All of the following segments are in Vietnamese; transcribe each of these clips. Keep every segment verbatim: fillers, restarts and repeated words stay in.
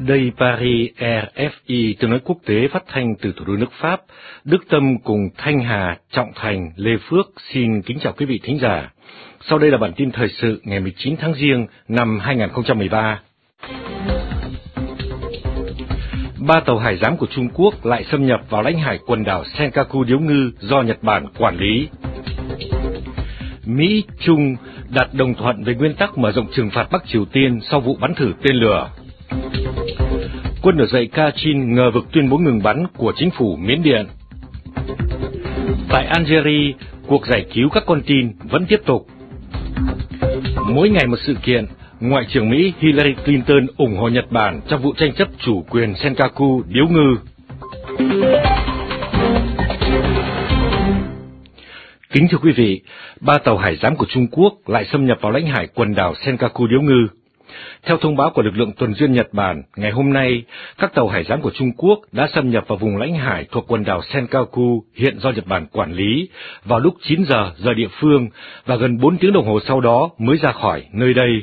Đây Paris rờ ép i tiếng nói quốc tế phát thanh từ thủ đô nước Pháp. Đức Tâm cùng Thanh Hà, Trọng Thành, Lê Phước xin kính chào quý vị thính giả. Sau đây là bản tin thời sự ngày mười chín tháng Giêng năm hai nghìn không trăm mười ba. Ba tàu hải giám của Trung Quốc lại xâm nhập vào lãnh hải quần đảo Senkaku Điếu Ngư do Nhật Bản quản lý. Mỹ, Trung đạt đồng thuận về nguyên tắc mở rộng trừng phạt Bắc Triều Tiên sau vụ bắn thử tên lửa. Quân nổi dậy Kachin ngờ vực tuyên bố ngừng bắn của chính phủ Miến Điện. Tại Algeria, cuộc giải cứu các con tin vẫn tiếp tục. Mỗi ngày một sự kiện, Ngoại trưởng Mỹ Hillary Clinton ủng hộ Nhật Bản trong vụ tranh chấp chủ quyền Senkaku Điếu Ngư. Kính thưa quý vị, ba tàu hải giám của Trung Quốc lại xâm nhập vào lãnh hải quần đảo Senkaku Điếu Ngư. Theo thông báo của lực lượng tuần duyên Nhật Bản, ngày hôm nay, các tàu hải giám của Trung Quốc đã xâm nhập vào vùng lãnh hải thuộc quần đảo Senkaku hiện do Nhật Bản quản lý vào lúc chín giờ giờ địa phương và gần bốn tiếng đồng hồ sau đó mới ra khỏi nơi đây.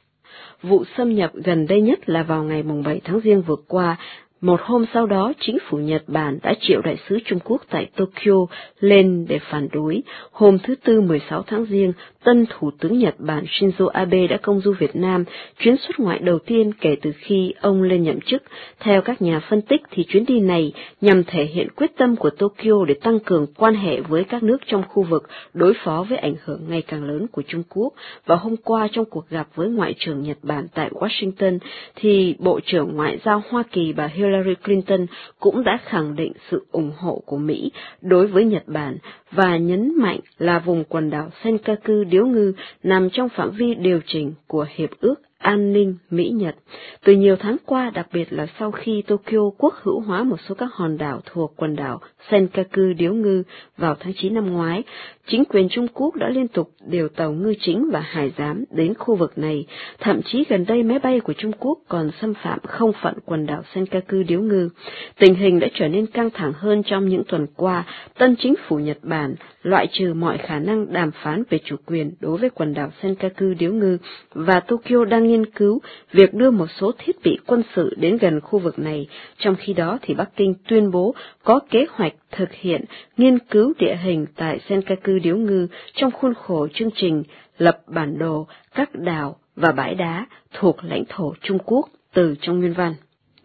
Vụ xâm nhập gần đây nhất là vào ngày bảy tháng Giêng vừa qua. Một hôm sau đó, chính phủ Nhật Bản đã triệu đại sứ Trung Quốc tại Tokyo lên để phản đối. Hôm thứ Tư mười sáu tháng Giêng, tân Thủ tướng Nhật Bản Shinzo Abe đã công du Việt Nam, chuyến xuất ngoại đầu tiên kể từ khi ông lên nhậm chức. Theo các nhà phân tích thì chuyến đi này nhằm thể hiện quyết tâm của Tokyo để tăng cường quan hệ với các nước trong khu vực, đối phó với ảnh hưởng ngày càng lớn của Trung Quốc. Và hôm qua trong cuộc gặp với Ngoại trưởng Nhật Bản tại Washington, thì Bộ trưởng Ngoại giao Hoa Kỳ bà Hillary Clinton cũng đã khẳng định sự ủng hộ của Mỹ đối với Nhật Bản và nhấn mạnh là vùng quần đảo Senkaku Điếu Ngư nằm trong phạm vi điều chỉnh của Hiệp ước An ninh Mỹ-Nhật. Từ nhiều tháng qua, đặc biệt là sau khi Tokyo quốc hữu hóa một số các hòn đảo thuộc quần đảo Senkaku Điếu Ngư vào tháng chín năm ngoái, chính quyền Trung Quốc đã liên tục điều tàu ngư chính và hải giám đến khu vực này. Thậm chí gần đây máy bay của Trung Quốc còn xâm phạm không phận quần đảo Senkaku Điếu Ngư. Tình hình đã trở nên căng thẳng hơn trong những tuần qua. Tân chính phủ Nhật Bản loại trừ mọi khả năng đàm phán về chủ quyền đối với quần đảo Senkaku Điếu Ngư, và Tokyo đang nghiên cứu việc đưa một số thiết bị quân sự đến gần khu vực này. Trong khi đó thì Bắc Kinh tuyên bố có kế hoạch thực hiện nghiên cứu địa hình tại Senkaku Điếu Ngư trong khuôn khổ chương trình lập bản đồ các đảo và bãi đá thuộc lãnh thổ Trung Quốc từ trong nguyên văn.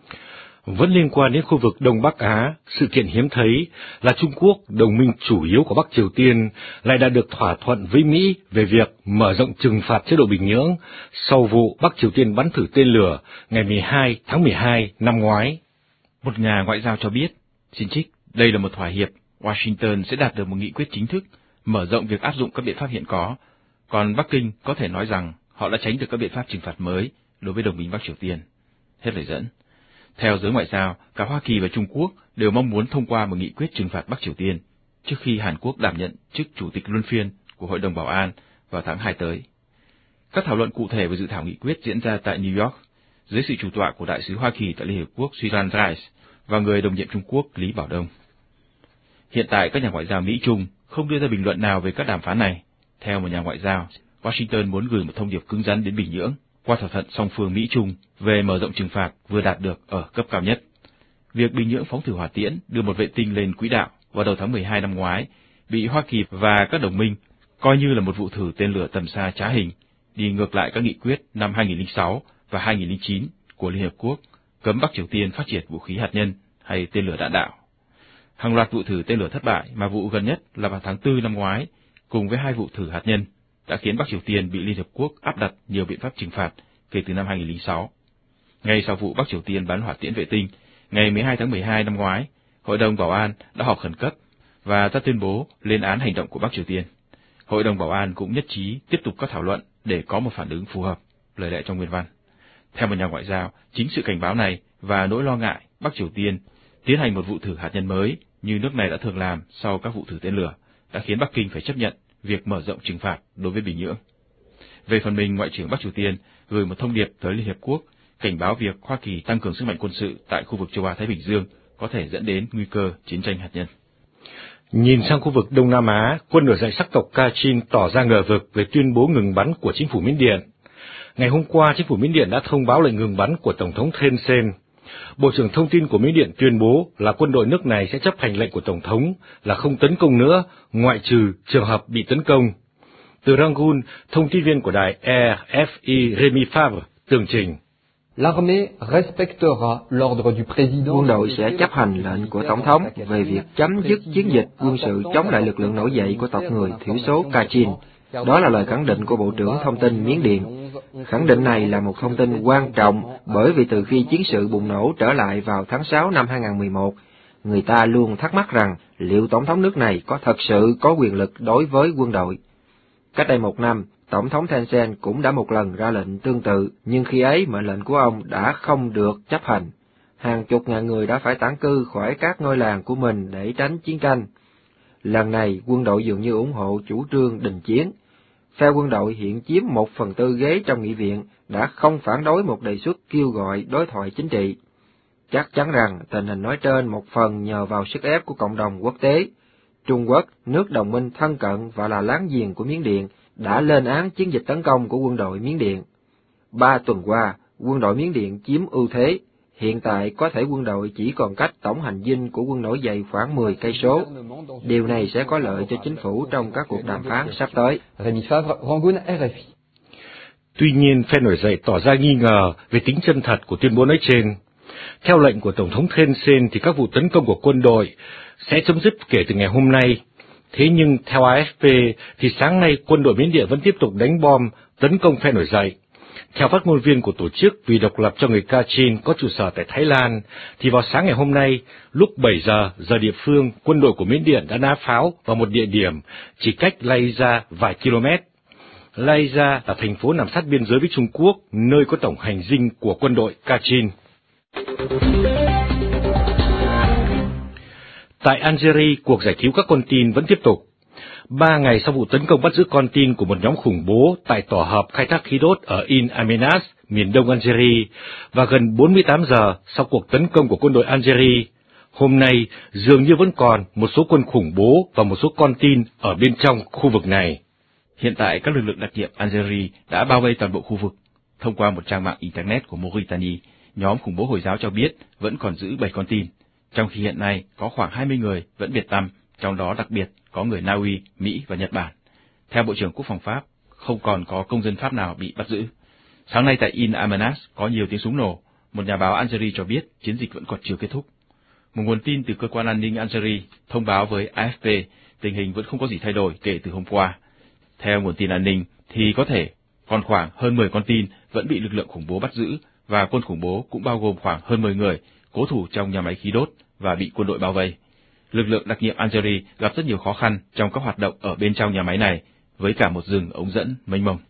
Vẫn liên quan đến khu vực Đông Bắc Á, sự kiện hiếm thấy là Trung Quốc, đồng minh chủ yếu của Bắc Triều Tiên, lại đã được thỏa thuận với Mỹ về việc mở rộng trừng phạt chế độ Bình Nhưỡng sau vụ Bắc Triều Tiên bắn thử tên lửa ngày mười hai tháng mười hai năm ngoái. Một nhà ngoại giao cho biết, xin trích, đây là một thỏa hiệp, Washington sẽ đạt được một nghị quyết chính thức, mở rộng việc áp dụng các biện pháp hiện có, còn Bắc Kinh có thể nói rằng họ đã tránh được các biện pháp trừng phạt mới đối với đồng minh Bắc Triều Tiên. Hết lời dẫn. Theo giới ngoại giao, cả Hoa Kỳ và Trung Quốc đều mong muốn thông qua một nghị quyết trừng phạt Bắc Triều Tiên trước khi Hàn Quốc đảm nhận chức chủ tịch luân phiên của Hội đồng Bảo an vào tháng hai tới. Các thảo luận cụ thể về dự thảo nghị quyết diễn ra tại New York dưới sự chủ tọa của đại sứ Hoa Kỳ tại Liên Hiệp Quốc Susan Rice và người đồng nhiệm Trung Quốc Lý Bảo Đông. Hiện tại các nhà ngoại giao Mỹ-Trung không đưa ra bình luận nào về các đàm phán này. Theo một nhà ngoại giao, Washington muốn gửi một thông điệp cứng rắn đến Bình Nhưỡng qua thỏa thuận song phương Mỹ-Trung về mở rộng trừng phạt vừa đạt được ở cấp cao nhất. Việc Bình Nhưỡng phóng thử hỏa tiễn đưa một vệ tinh lên quỹ đạo vào đầu tháng mười hai năm ngoái bị Hoa Kỳ và các đồng minh coi như là một vụ thử tên lửa tầm xa trá hình, đi ngược lại các nghị quyết năm hai nghìn không trăm lẻ sáu và hai nghìn không trăm lẻ chín của Liên Hợp Quốc cấm Bắc Triều Tiên phát triển vũ khí hạt nhân hay tên lửa đạn đạo. Hàng loạt vụ thử tên lửa thất bại, mà vụ gần nhất là vào tháng tư năm ngoái, cùng với hai vụ thử hạt nhân, đã khiến Bắc Triều Tiên bị Liên Hợp Quốc áp đặt nhiều biện pháp trừng phạt kể từ năm hai nghìn không trăm lẻ sáu. Ngay sau vụ Bắc Triều Tiên bắn hỏa tiễn vệ tinh, ngày mười hai tháng mười hai năm ngoái, Hội đồng Bảo an đã họp khẩn cấp và ra tuyên bố lên án hành động của Bắc Triều Tiên. Hội đồng Bảo an cũng nhất trí tiếp tục các thảo luận để có một phản ứng phù hợp, lời lẽ trong nguyên văn. Theo một nhà ngoại giao, chính sự cảnh báo này và nỗi lo ngại Bắc Triều Tiên tiến hành một vụ thử hạt nhân mới như nước này đã thường làm sau các vụ thử tên lửa đã khiến Bắc Kinh phải chấp nhận việc mở rộng trừng phạt đối với Bình Nhưỡng. Về phần mình, Ngoại trưởng Bắc Triều Tiên gửi một thông điệp tới Liên Hiệp Quốc cảnh báo việc Hoa Kỳ tăng cường sức mạnh quân sự tại khu vực châu Á-Thái Bình Dương có thể dẫn đến nguy cơ chiến tranh hạt nhân. Nhìn sang khu vực Đông Nam Á, quân nổi dậy sắc tộc Kachin tỏ ra ngờ vực về tuyên bố ngừng bắn của chính phủ Miến Điện. Ngày hôm qua, chính phủ Miến Điện đã thông báo lệnh ngừng bắn của Tổng thống Thein Sein. Bộ trưởng Thông tin của Miến Điện tuyên bố là quân đội nước này sẽ chấp hành lệnh của Tổng thống là không tấn công nữa, ngoại trừ trường hợp bị tấn công. Từ Rangoon, thông tin viên của đài R F I Rémi Favre tường trình. Quân đội sẽ chấp hành lệnh của Tổng thống về việc chấm dứt chiến dịch quân sự chống lại lực lượng nổi dậy của tộc người thiểu số Kachin. Đó là lời khẳng định của Bộ trưởng Thông tin Miến Điện. Khẳng định này là một thông tin quan trọng bởi vì từ khi chiến sự bùng nổ trở lại vào tháng sáu năm hai nghìn không trăm mười một, người ta luôn thắc mắc rằng liệu Tổng thống nước này có thật sự có quyền lực đối với quân đội. Cách đây một năm, Tổng thống Thein Sein cũng đã một lần ra lệnh tương tự, nhưng khi ấy mệnh lệnh của ông đã không được chấp hành. Hàng chục ngàn người đã phải tản cư khỏi các ngôi làng của mình để tránh chiến tranh. Lần này, quân đội dường như ủng hộ chủ trương đình chiến. Phe quân đội hiện chiếm một phần tư ghế trong nghị viện đã không phản đối một đề xuất kêu gọi đối thoại chính trị. Chắc chắn rằng tình hình nói trên một phần nhờ vào sức ép của cộng đồng quốc tế. Trung Quốc, nước đồng minh thân cận và là láng giềng của Miến Điện, đã lên án chiến dịch tấn công của quân đội Miến Điện. Ba tuần qua, quân đội Miến Điện chiếm ưu thế. Hiện tại có thể quân đội chỉ còn cách tổng hành dinh của quân nổi dậy khoảng mười cây số. Điều này sẽ có lợi cho chính phủ trong các cuộc đàm phán sắp tới. Tuy nhiên, phe nổi dậy tỏ ra nghi ngờ về tính chân thật của tuyên bố nói trên. Theo lệnh của Tổng thống Thein Sein thì các vụ tấn công của quân đội sẽ chấm dứt kể từ ngày hôm nay. Thế nhưng, theo A F P, thì sáng nay quân đội Miến Điện vẫn tiếp tục đánh bom, tấn công phe nổi dậy. Theo phát ngôn viên của tổ chức vì độc lập cho người Kachin có trụ sở tại Thái Lan, thì vào sáng ngày hôm nay, lúc bảy giờ giờ địa phương, quân đội của Miến Điện đã nã pháo vào một địa điểm chỉ cách Laiza vài km. Laiza là thành phố nằm sát biên giới với Trung Quốc, nơi có tổng hành dinh của quân đội Kachin. Tại Algeria, cuộc giải cứu các con tin vẫn tiếp tục. Ba ngày sau vụ tấn công bắt giữ con tin của một nhóm khủng bố tại tổ hợp khai thác khí đốt ở In Amenas, miền đông Algeria, và gần bốn mươi tám giờ sau cuộc tấn công của quân đội Algeria, hôm nay dường như vẫn còn một số quân khủng bố và một số con tin ở bên trong khu vực này. Hiện tại, các lực lượng đặc nhiệm Algeria đã bao vây toàn bộ khu vực. Thông qua một trang mạng Internet của Mauritania, nhóm khủng bố Hồi giáo cho biết vẫn còn giữ bảy con tin, trong khi hiện nay có khoảng hai mươi người vẫn biệt tăm, trong đó đặc biệt có người Na Uy, Mỹ và Nhật Bản. Theo Bộ trưởng Quốc phòng Pháp, không còn có công dân Pháp nào bị bắt giữ. Sáng nay tại In Amenas có nhiều tiếng súng nổ. Một nhà báo Algeria cho biết chiến dịch vẫn còn chưa kết thúc. Một nguồn tin từ cơ quan an ninh Algeria thông báo với A F P tình hình vẫn không có gì thay đổi kể từ hôm qua. Theo nguồn tin an ninh thì có thể còn khoảng hơn mười con tin vẫn bị lực lượng khủng bố bắt giữ, và quân khủng bố cũng bao gồm khoảng hơn mười người cố thủ trong nhà máy khí đốt và bị quân đội bao vây. Lực lượng đặc nhiệm Algeria gặp rất nhiều khó khăn trong các hoạt động ở bên trong nhà máy này, với cả một rừng ống dẫn mênh mông.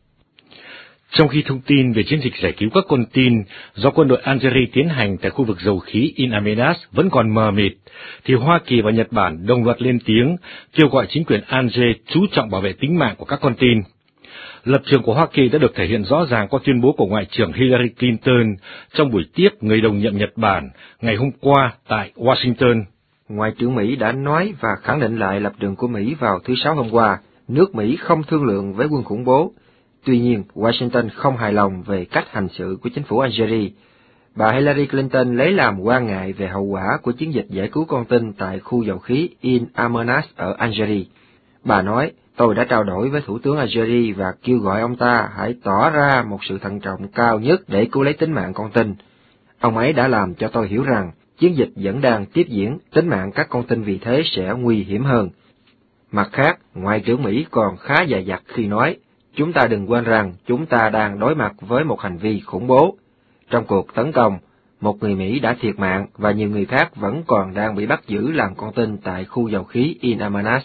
Trong khi thông tin về chiến dịch giải cứu các con tin do quân đội Algeria tiến hành tại khu vực dầu khí In Amenas vẫn còn mờ mịt, thì Hoa Kỳ và Nhật Bản đồng loạt lên tiếng kêu gọi chính quyền Alger chú trọng bảo vệ tính mạng của các con tin. Lập trường của Hoa Kỳ đã được thể hiện rõ ràng qua tuyên bố của Ngoại trưởng Hillary Clinton trong buổi tiếp người đồng nhiệm Nhật Bản ngày hôm qua tại Washington. Ngoại trưởng Mỹ đã nói và khẳng định lại lập trường của Mỹ vào thứ Sáu hôm qua, nước Mỹ không thương lượng với quân khủng bố. Tuy nhiên, Washington không hài lòng về cách hành xử của chính phủ Algeria. Bà Hillary Clinton lấy làm quan ngại về hậu quả của chiến dịch giải cứu con tin tại khu dầu khí In Amenas ở Algeria. Bà nói, tôi đã trao đổi với Thủ tướng Algeria và kêu gọi ông ta hãy tỏ ra một sự thận trọng cao nhất để cứu lấy tính mạng con tin. Ông ấy đã làm cho tôi hiểu rằng chiến dịch vẫn đang tiếp diễn, tính mạng các con tin vì thế sẽ nguy hiểm hơn. Mặt khác, Ngoại trưởng Mỹ còn khá dè dặt khi nói, chúng ta đừng quên rằng chúng ta đang đối mặt với một hành vi khủng bố. Trong cuộc tấn công, một người Mỹ đã thiệt mạng và nhiều người khác vẫn còn đang bị bắt giữ làm con tin tại khu dầu khí In Amenas.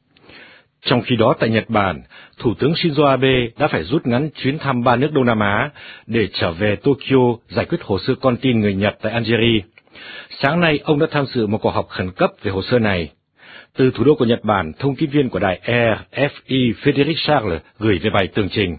Trong khi đó tại Nhật Bản, Thủ tướng Shinzo Abe đã phải rút ngắn chuyến thăm ba nước Đông Nam Á để trở về Tokyo giải quyết hồ sơ con tin người Nhật tại Algeria. Sáng nay, ông đã tham dự một cuộc họp khẩn cấp về hồ sơ này. Từ thủ đô của Nhật Bản, thông tin viên của đài R F I Frédéric Charles gửi về bài tường trình.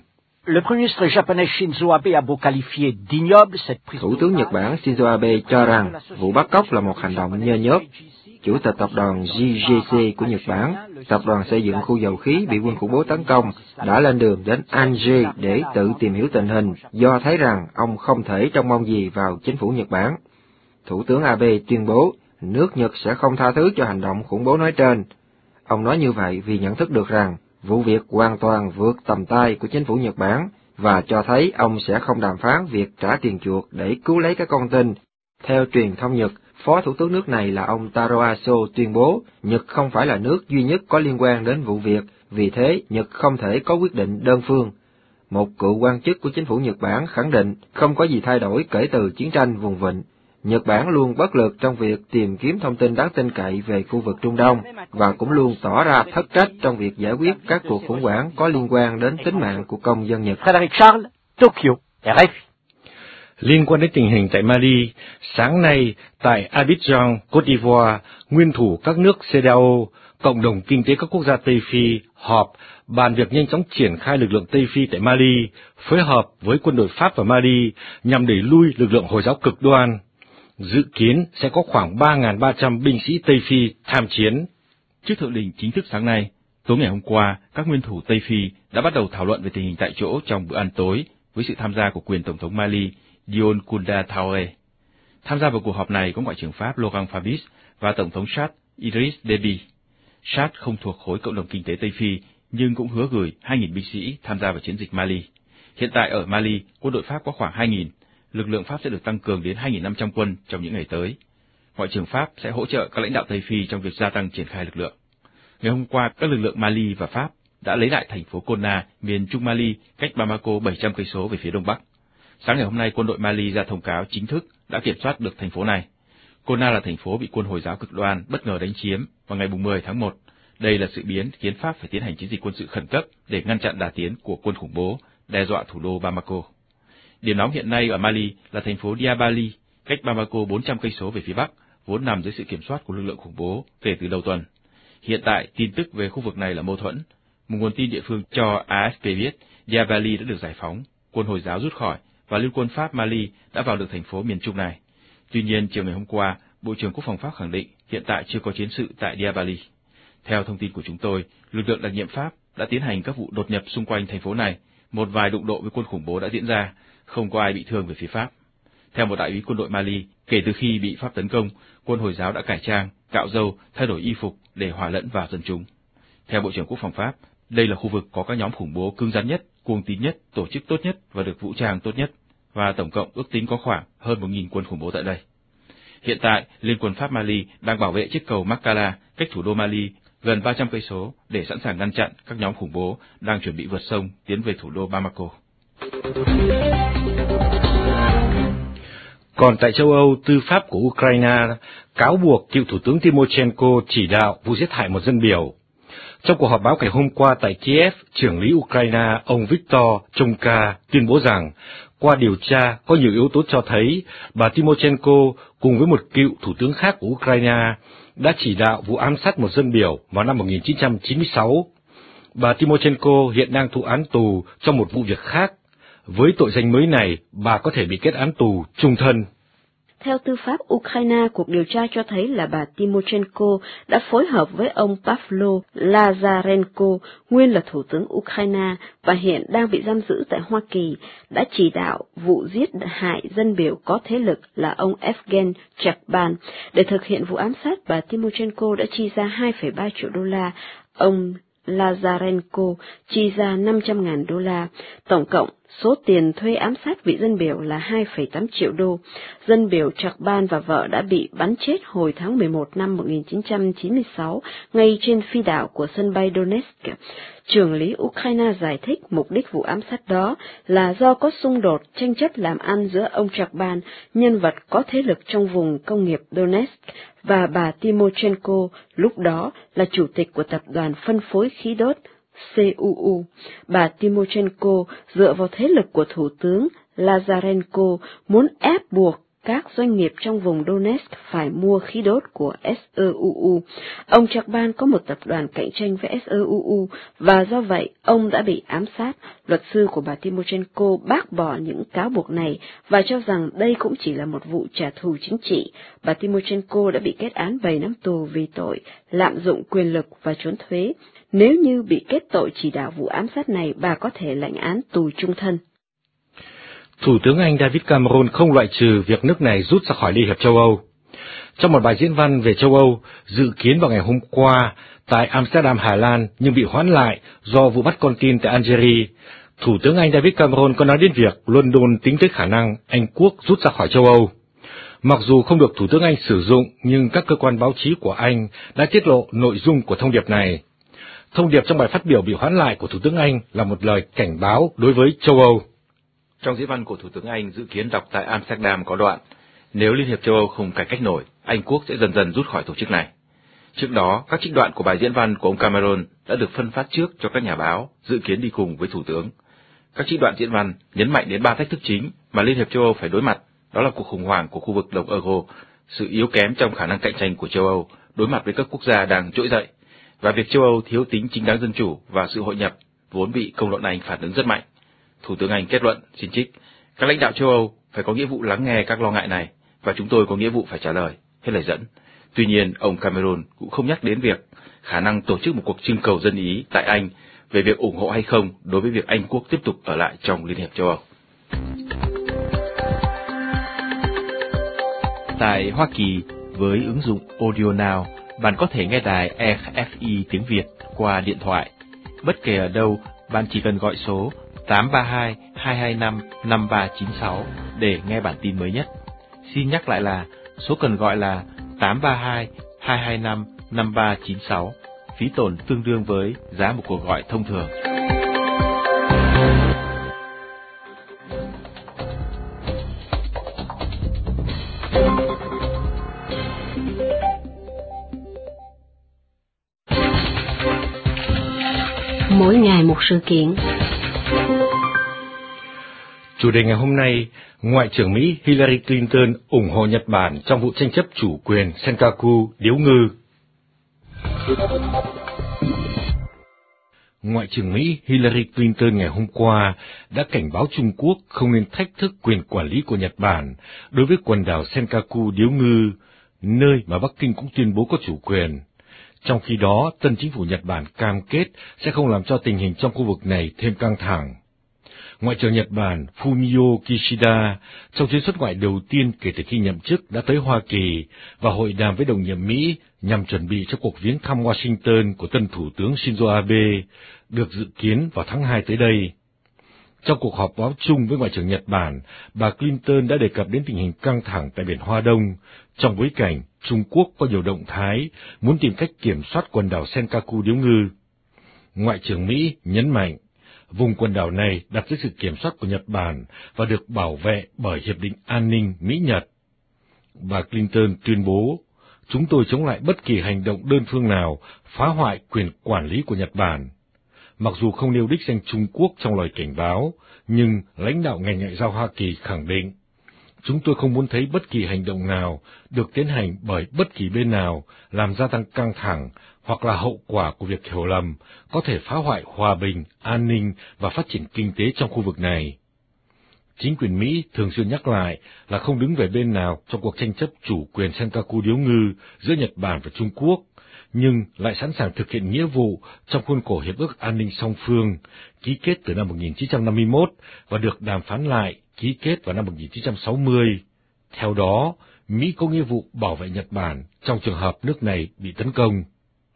Thủ tướng Nhật Bản Shinzo Abe cho rằng vụ bắt cóc là một hành động nhơ nhớp. Chủ tịch tập đoàn G J C của Nhật Bản, tập đoàn xây dựng khu dầu khí bị quân khủng bố tấn công, đã lên đường đến Alger để tự tìm hiểu tình hình do thấy rằng ông không thể trông mong gì vào chính phủ Nhật Bản. Thủ tướng Abe tuyên bố nước Nhật sẽ không tha thứ cho hành động khủng bố nói trên. Ông nói như vậy vì nhận thức được rằng vụ việc hoàn toàn vượt tầm tay của chính phủ Nhật Bản và cho thấy ông sẽ không đàm phán việc trả tiền chuộc để cứu lấy các con tin. Theo truyền thông Nhật, Phó Thủ tướng nước này là ông Taro Aso tuyên bố Nhật không phải là nước duy nhất có liên quan đến vụ việc, vì thế Nhật không thể có quyết định đơn phương. Một cựu quan chức của chính phủ Nhật Bản khẳng định không có gì thay đổi kể từ chiến tranh vùng vịnh. Nhật Bản luôn bất lực trong việc tìm kiếm thông tin đáng tin cậy về khu vực Trung Đông và cũng luôn tỏ ra thất trách trong việc giải quyết các cuộc khủng hoảng có liên quan đến tính mạng của công dân Nhật. Liên quan đến tình hình tại Mali, sáng nay tại Abidjan, Côte d'Ivoire, nguyên thủ các nước xê đê a o, Cộng đồng Kinh tế các quốc gia Tây Phi, họp bàn việc nhanh chóng triển khai lực lượng Tây Phi tại Mali, phối hợp với quân đội Pháp và Mali nhằm đẩy lui lực lượng Hồi giáo cực đoan. Dự kiến sẽ có khoảng ba nghìn ba trăm binh sĩ Tây Phi tham chiến. Trước thượng đỉnh chính thức sáng nay, tối ngày hôm qua, các nguyên thủ Tây Phi đã bắt đầu thảo luận về tình hình tại chỗ trong bữa ăn tối với sự tham gia của quyền Tổng thống Mali Dion Kounda Traoré. Tham gia vào cuộc họp này có Ngoại trưởng Pháp Laurent Fabius và Tổng thống Chad Idriss Déby. Chad không thuộc khối cộng đồng kinh tế Tây Phi nhưng cũng hứa gửi hai nghìn binh sĩ tham gia vào chiến dịch Mali. Hiện tại ở Mali, quân đội Pháp có khoảng hai nghìn. Lực lượng Pháp sẽ được tăng cường đến hai nghìn năm trăm quân trong những ngày tới. Ngoại trưởng Pháp sẽ hỗ trợ các lãnh đạo Tây Phi trong việc gia tăng triển khai lực lượng. Ngày hôm qua, các lực lượng Mali và Pháp đã lấy lại thành phố Konna, miền Trung Mali, cách Bamako bảy trăm cây số về phía đông bắc. Sáng ngày hôm nay, quân đội Mali ra thông cáo chính thức đã kiểm soát được thành phố này. Konna là thành phố bị quân Hồi giáo cực đoan bất ngờ đánh chiếm vào ngày mười tháng một. Đây là sự biến khiến Pháp phải tiến hành chiến dịch quân sự khẩn cấp để ngăn chặn đà tiến của quân khủng bố, đe dọa thủ đô Bamako. Điểm nóng hiện nay ở Mali là thành phố Diabali, cách Bamako bốn trăm cây số về phía bắc, vốn nằm dưới sự kiểm soát của lực lượng khủng bố kể từ đầu tuần. Hiện tại, tin tức về khu vực này là mâu thuẫn. Một nguồn tin địa phương cho a ép pê biết Diabali đã được giải phóng, quân Hồi giáo rút khỏi và liên quân Pháp Mali đã vào được thành phố miền Trung này. Tuy nhiên, chiều ngày hôm qua, Bộ trưởng Quốc phòng Pháp khẳng định hiện tại chưa có chiến sự tại Diabali. Theo thông tin của chúng tôi, lực lượng đặc nhiệm Pháp đã tiến hành các vụ đột nhập xung quanh thành phố này, một vài đụng độ với quân khủng bố đã diễn ra, không có ai bị thương về phía Pháp. Theo một đại úy quân đội Mali, kể từ khi bị Pháp tấn công, quân Hồi giáo đã cải trang, cạo râu, thay đổi y phục để hòa lẫn vào dân chúng. Theo Bộ trưởng Quốc phòng Pháp, đây là khu vực có các nhóm khủng bố cứng rắn nhất, cuồng tín nhất, tổ chức tốt nhất và được vũ trang tốt nhất, và tổng cộng ước tính có khoảng hơn một nghìn quân khủng bố tại đây. Hiện tại, Liên quân Pháp Mali đang bảo vệ chiếc cầu Makala cách thủ đô Mali gần ba trăm cây số để sẵn sàng ngăn chặn các nhóm khủng bố đang chuẩn bị vượt sông tiến về thủ đô Bamako. Còn tại châu Âu, tư pháp của Ukraine cáo buộc cựu thủ tướng Tymoshenko chỉ đạo vụ giết hại một dân biểu. Trong cuộc họp báo ngày hôm qua tại Kiev, trưởng lý Ukraine ông Viktor Chonka tuyên bố rằng, qua điều tra có nhiều yếu tố cho thấy bà Tymoshenko cùng với một cựu thủ tướng khác của Ukraine đã chỉ đạo vụ ám sát một dân biểu vào năm một nghìn chín trăm chín mươi sáu. Bà Tymoshenko hiện đang thụ án tù trong một vụ việc khác. Với tội danh mới này, bà có thể bị kết án tù chung thân. Theo tư pháp Ukraine, cuộc điều tra cho thấy là bà Tymoshenko đã phối hợp với ông Pavlo Lazarenko, nguyên là thủ tướng Ukraine và hiện đang bị giam giữ tại Hoa Kỳ, đã chỉ đạo vụ giết hại dân biểu có thế lực là ông Evgen Chakban. Để thực hiện vụ ám sát, bà Tymoshenko đã chi ra hai phẩy ba triệu đô la, ông Lazarenko chi ra năm trăm nghìn đô la. Tổng cộng, số tiền thuê ám sát vị dân biểu là hai phẩy tám triệu đô. Dân biểu Chakban và vợ đã bị bắn chết hồi tháng mười một năm một nghìn chín trăm chín mươi sáu, ngay trên phi đảo của sân bay Donetsk. Trưởng lý Ukraine giải thích mục đích vụ ám sát đó là do có xung đột tranh chấp làm ăn giữa ông Chakban, nhân vật có thế lực trong vùng công nghiệp Donetsk, và bà Tymoshenko, lúc đó là chủ tịch của tập đoàn phân phối khí đốt xê u u. Bà Tymoshenko dựa vào thế lực của Thủ tướng Lazarenko muốn ép buộc các doanh nghiệp trong vùng Donetsk phải mua khí đốt của ét e u u. Ông Chakban có một tập đoàn cạnh tranh với ét e u u và do vậy ông đã bị ám sát. Luật sư của bà Tymoshenko bác bỏ những cáo buộc này và cho rằng đây cũng chỉ là một vụ trả thù chính trị. Bà Tymoshenko đã bị kết án bảy năm tù vì tội lạm dụng quyền lực và trốn thuế. Nếu như bị kết tội chỉ đạo vụ ám sát này, bà có thể lãnh án tù chung thân. Thủ tướng Anh David Cameron không loại trừ việc nước này rút ra khỏi Liên hiệp châu Âu. Trong một bài diễn văn về châu Âu, dự kiến vào ngày hôm qua tại Amsterdam, Hà Lan nhưng bị hoãn lại do vụ bắt con tin tại Algeria, Thủ tướng Anh David Cameron có nói đến việc London tính tới khả năng Anh quốc rút ra khỏi châu Âu. Mặc dù không được Thủ tướng Anh sử dụng, nhưng các cơ quan báo chí của Anh đã tiết lộ nội dung của thông điệp này. Thông điệp trong bài phát biểu bị hoãn lại của Thủ tướng Anh là một lời cảnh báo đối với châu Âu. Trong diễn văn của Thủ tướng Anh dự kiến đọc tại Amsterdam có đoạn, nếu Liên hiệp châu Âu không cải cách nổi, Anh quốc sẽ dần dần rút khỏi tổ chức này. Trước đó, các trích đoạn của bài diễn văn của ông Cameron đã được phân phát trước cho các nhà báo, dự kiến đi cùng với Thủ tướng. Các trích đoạn diễn văn nhấn mạnh đến ba thách thức chính mà Liên hiệp châu Âu phải đối mặt, đó là cuộc khủng hoảng của khu vực đồng euro, sự yếu kém trong khả năng cạnh tranh của châu Âu đối mặt với các quốc gia đang trỗi dậy, và việc châu Âu thiếu tính chính đáng dân chủ và sự hội nhập vốn bị công luận Anh phản ứng rất mạnh. Thủ tướng Anh kết luận, xin trích, các lãnh đạo châu Âu phải có nghĩa vụ lắng nghe các lo ngại này, và chúng tôi có nghĩa vụ phải trả lời, hết lời dẫn. Tuy nhiên, ông Cameron cũng không nhắc đến việc khả năng tổ chức một cuộc trưng cầu dân Ý tại Anh về việc ủng hộ hay không đối với việc Anh quốc tiếp tục ở lại trong Liên hiệp châu Âu. Tại Hoa Kỳ, với ứng dụng Audio Now, bạn có thể nghe đài rờ ép i tiếng Việt qua điện thoại. Bất kể ở đâu, bạn chỉ cần gọi số tám ba hai, hai hai năm, năm ba chín sáu để nghe bản tin mới nhất. Xin nhắc lại là số cần gọi là tám ba hai, hai hai năm, năm ba chín sáu, phí tổn tương đương với giá một cuộc gọi thông thường. Mỗi ngày một sự kiện. Chủ đề ngày hôm nay, Ngoại trưởng Mỹ Hillary Clinton ủng hộ Nhật Bản trong vụ tranh chấp chủ quyền Senkaku điếu ngư. Ngoại trưởng Mỹ Hillary Clinton ngày hôm qua đã cảnh báo Trung Quốc không nên thách thức quyền quản lý của Nhật Bản đối với quần đảo Senkaku điếu ngư, nơi mà Bắc Kinh cũng tuyên bố có chủ quyền. Trong khi đó, tân chính phủ Nhật Bản cam kết sẽ không làm cho tình hình trong khu vực này thêm căng thẳng. Ngoại trưởng Nhật Bản Fumio Kishida trong chuyến xuất ngoại đầu tiên kể từ khi nhậm chức đã tới Hoa Kỳ và hội đàm với đồng nhiệm Mỹ nhằm chuẩn bị cho cuộc viếng thăm Washington của tân Thủ tướng Shinzo Abe, được dự kiến vào tháng hai tới đây. Trong cuộc họp báo chung với Ngoại trưởng Nhật Bản, bà Clinton đã đề cập đến tình hình căng thẳng tại biển Hoa Đông, trong bối cảnh Trung Quốc có nhiều động thái muốn tìm cách kiểm soát quần đảo Senkaku điếu ngư. Ngoại trưởng Mỹ nhấn mạnh, vùng quần đảo này đặt dưới sự kiểm soát của Nhật Bản và được bảo vệ bởi Hiệp định An ninh Mỹ-Nhật. Bà Clinton tuyên bố, chúng tôi chống lại bất kỳ hành động đơn phương nào phá hoại quyền quản lý của Nhật Bản. Mặc dù không nêu đích danh Trung Quốc trong lời cảnh báo, nhưng lãnh đạo ngành ngoại giao Hoa Kỳ khẳng định, chúng tôi không muốn thấy bất kỳ hành động nào được tiến hành bởi bất kỳ bên nào làm gia tăng căng thẳng hoặc là hậu quả của việc hiểu lầm có thể phá hoại hòa bình, an ninh và phát triển kinh tế trong khu vực này. Chính quyền Mỹ thường xuyên nhắc lại là không đứng về bên nào trong cuộc tranh chấp chủ quyền Senkaku điếu ngư giữa Nhật Bản và Trung Quốc, nhưng lại sẵn sàng thực hiện nghĩa vụ trong khuôn khổ Hiệp ước An ninh song phương, ký kết từ năm một nghìn chín trăm năm mươi mốt và được đàm phán lại, ký kết vào năm một nghìn chín trăm sáu mươi. Theo đó, Mỹ có nghĩa vụ bảo vệ Nhật Bản trong trường hợp nước này bị tấn công.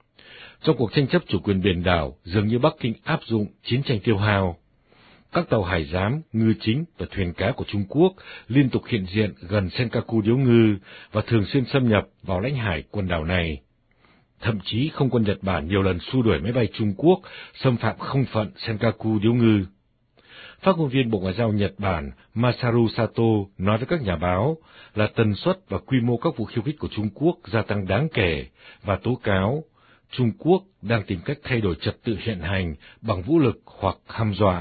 Trong cuộc tranh chấp chủ quyền biển đảo, dường như Bắc Kinh áp dụng chiến tranh tiêu hao. Các tàu hải giám, ngư chính và thuyền cá của Trung Quốc liên tục hiện diện gần Senkaku điếu ngư và thường xuyên xâm nhập vào lãnh hải quần đảo này. Thậm chí không quân Nhật Bản nhiều lần xua đuổi máy bay Trung Quốc xâm phạm không phận Senkaku điếu ngư. Phát ngôn viên Bộ Ngoại giao Nhật Bản Masaru Sato nói với các nhà báo là tần suất và quy mô các vụ khiêu khích của Trung Quốc gia tăng đáng kể và tố cáo Trung Quốc đang tìm cách thay đổi trật tự hiện hành bằng vũ lực hoặc hăm dọa.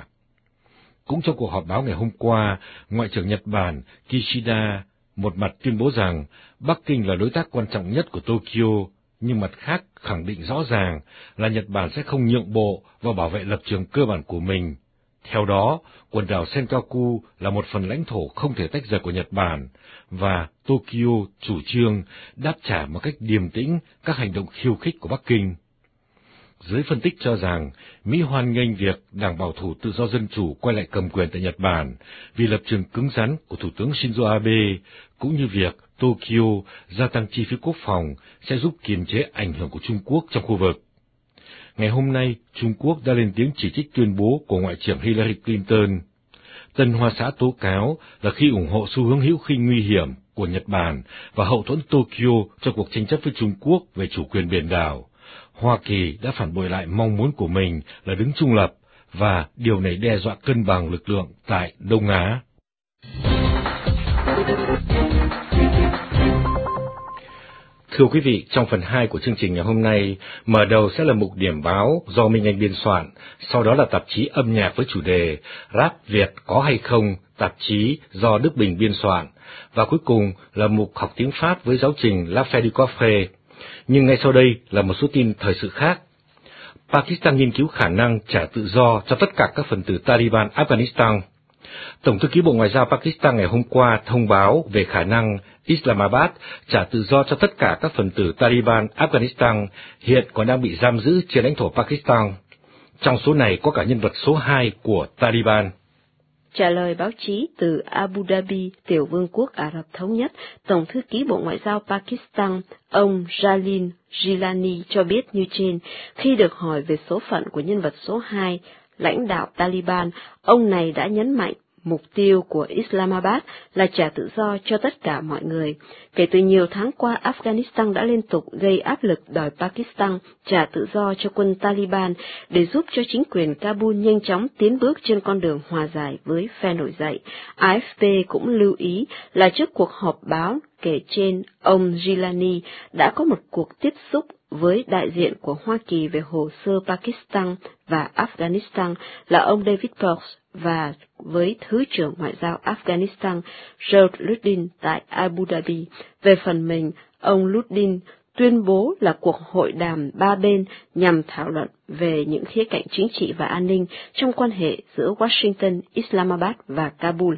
Cũng trong cuộc họp báo ngày hôm qua, Ngoại trưởng Nhật Bản Kishida một mặt tuyên bố rằng Bắc Kinh là đối tác quan trọng nhất của Tokyo, nhưng mặt khác khẳng định rõ ràng là Nhật Bản sẽ không nhượng bộ và bảo vệ lập trường cơ bản của mình. Theo đó, quần đảo Senkaku là một phần lãnh thổ không thể tách rời của Nhật Bản, và Tokyo chủ trương đáp trả một cách điềm tĩnh các hành động khiêu khích của Bắc Kinh. giới phân tích cho rằng Mỹ hoan nghênh việc Đảng Bảo thủ Tự do Dân chủ quay lại cầm quyền tại Nhật Bản vì lập trường cứng rắn của Thủ tướng Shinzo Abe, cũng như việc Tokyo gia tăng chi phí quốc phòng sẽ giúp kiềm chế ảnh hưởng của Trung Quốc trong khu vực. Ngày hôm nay, Trung Quốc đã lên tiếng chỉ trích tuyên bố của Ngoại trưởng Hillary Clinton. Tân Hoa Xã tố cáo là khi ủng hộ xu hướng hữu khinh nguy hiểm của Nhật Bản và hậu thuẫn Tokyo trong cuộc tranh chấp với Trung Quốc về chủ quyền biển đảo, Hoa Kỳ đã phản bội lại mong muốn của mình là đứng trung lập, và điều này đe dọa cân bằng lực lượng tại Đông Á. Thưa quý vị, trong phần hai của chương trình ngày hôm nay, mở đầu sẽ là mục điểm báo do Minh Anh biên soạn, sau đó là tạp chí âm nhạc với chủ đề Rap Việt có hay không, tạp chí do Đức Bình biên soạn, và cuối cùng là mục học tiếng Pháp với giáo trình La Fête du Café. Nhưng ngay sau đây là một số tin thời sự khác. Pakistan nghiên cứu khả năng trả tự do cho tất cả các phần tử Taliban Afghanistan. Tổng thư ký Bộ Ngoại giao Pakistan ngày hôm qua thông báo về khả năng Islamabad trả tự do cho tất cả các phần tử Taliban Afghanistan hiện còn đang bị giam giữ trên lãnh thổ Pakistan. Trong số này có cả nhân vật số hai của Taliban. Trả lời báo chí từ Abu Dhabi, Tiểu Vương quốc Ả Rập Thống Nhất, Tổng thư ký Bộ Ngoại giao Pakistan, ông Jalil Jilani cho biết như trên, khi được hỏi về số phận của nhân vật số hai, lãnh đạo Taliban, ông này đã nhấn mạnh mục tiêu của Islamabad là trả tự do cho tất cả mọi người. Kể từ nhiều tháng qua, Afghanistan đã liên tục gây áp lực đòi Pakistan trả tự do cho quân Taliban để giúp cho chính quyền Kabul nhanh chóng tiến bước trên con đường hòa giải với phe nổi dậy. a ép pê cũng lưu ý là trước cuộc họp báo kể trên, ông Gilani đã có một cuộc tiếp xúc với đại diện của Hoa Kỳ về hồ sơ Pakistan và Afghanistan là ông David Pearce và với Thứ trưởng Ngoại giao Afghanistan George Luddin tại Abu Dhabi. Về phần mình, ông Luddin tuyên bố là cuộc hội đàm ba bên nhằm thảo luận về những khía cạnh chính trị và an ninh trong quan hệ giữa Washington, Islamabad và Kabul.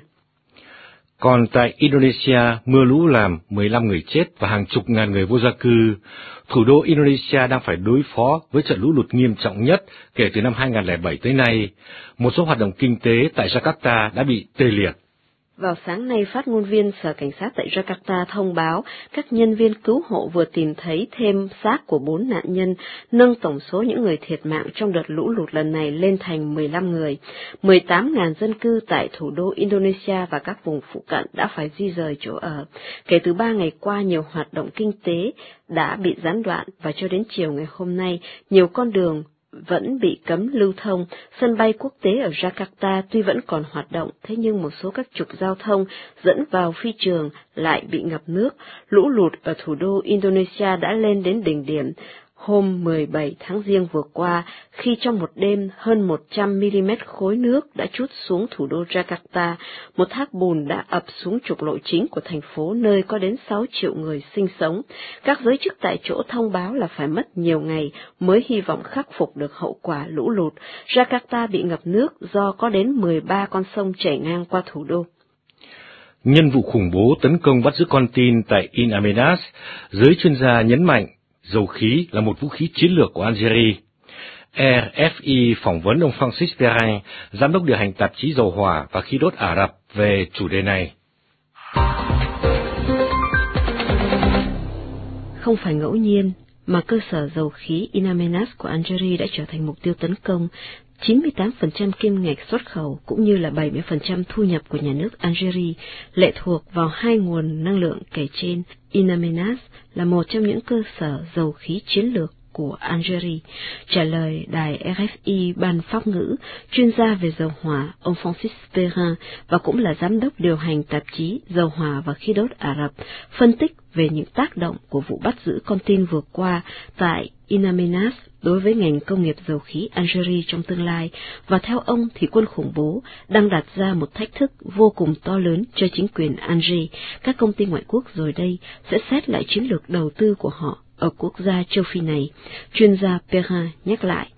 Còn tại Indonesia, mưa lũ làm mười lăm người chết và hàng chục ngàn người vô gia cư. Thủ đô Indonesia đang phải đối phó với trận lũ lụt nghiêm trọng nhất kể từ năm hai nghìn không trăm lẻ bảy tới nay. Một số hoạt động kinh tế tại Jakarta đã bị tê liệt. Vào sáng nay, phát ngôn viên Sở Cảnh sát tại Jakarta thông báo các nhân viên cứu hộ vừa tìm thấy thêm xác của bốn nạn nhân, nâng tổng số những người thiệt mạng trong đợt lũ lụt lần này lên thành mười lăm người. mười tám nghìn dân cư tại thủ đô Indonesia và các vùng phụ cận đã phải di rời chỗ ở. Kể từ ba ngày qua, nhiều hoạt động kinh tế đã bị gián đoạn và cho đến chiều ngày hôm nay, nhiều con đường vẫn bị cấm lưu thông. Sân bay quốc tế ở Jakarta tuy vẫn còn hoạt động, thế nhưng một số các trục giao thông dẫn vào phi trường lại bị ngập nước. Lũ lụt ở thủ đô Indonesia đã lên đến đỉnh điểm hôm mười bảy tháng Giêng vừa qua, khi trong một đêm hơn một trăm mi-li-mét khối nước đã trút xuống thủ đô Jakarta. Một thác bùn đã ập xuống trục lộ chính của thành phố nơi có đến sáu triệu người sinh sống. Các giới chức tại chỗ thông báo là phải mất nhiều ngày mới hy vọng khắc phục được hậu quả lũ lụt. Jakarta bị ngập nước do có đến mười ba con sông chảy ngang qua thủ đô. Nhân vụ khủng bố tấn công bắt giữ con tin tại In Amenas, giới chuyên gia nhấn mạnh dầu khí là một vũ khí chiến lược của Algeria. rờ ép i phỏng vấn ông Francis Perrin, giám đốc điều hành tạp chí dầu hỏa và khí đốt Ả Rập về chủ đề này. Không phải ngẫu nhiên mà cơ sở dầu khí In Amenas của Algeria đã trở thành mục tiêu tấn công. chín mươi tám phần trăm kim ngạch xuất khẩu cũng như là bảy mươi phần trăm thu nhập của nhà nước Algeria lệ thuộc vào hai nguồn năng lượng kể trên. In Amenas là một trong những cơ sở dầu khí chiến lược của Algeria. Trả lời đài rờ ép i ban Pháp ngữ, chuyên gia về dầu hỏa, ông Francis Perrin và cũng là giám đốc điều hành tạp chí Dầu hỏa và khí đốt Ả Rập, phân tích về những tác động của vụ bắt giữ con tin vừa qua tại In Amenas đối với ngành công nghiệp dầu khí Algeria trong tương lai, và theo ông thì quân khủng bố đang đặt ra một thách thức vô cùng to lớn cho chính quyền Alger. Các công ty ngoại quốc rồi đây sẽ xét lại chiến lược đầu tư của họ ở quốc gia châu Phi này. Chuyên gia Perrin nhắc lại.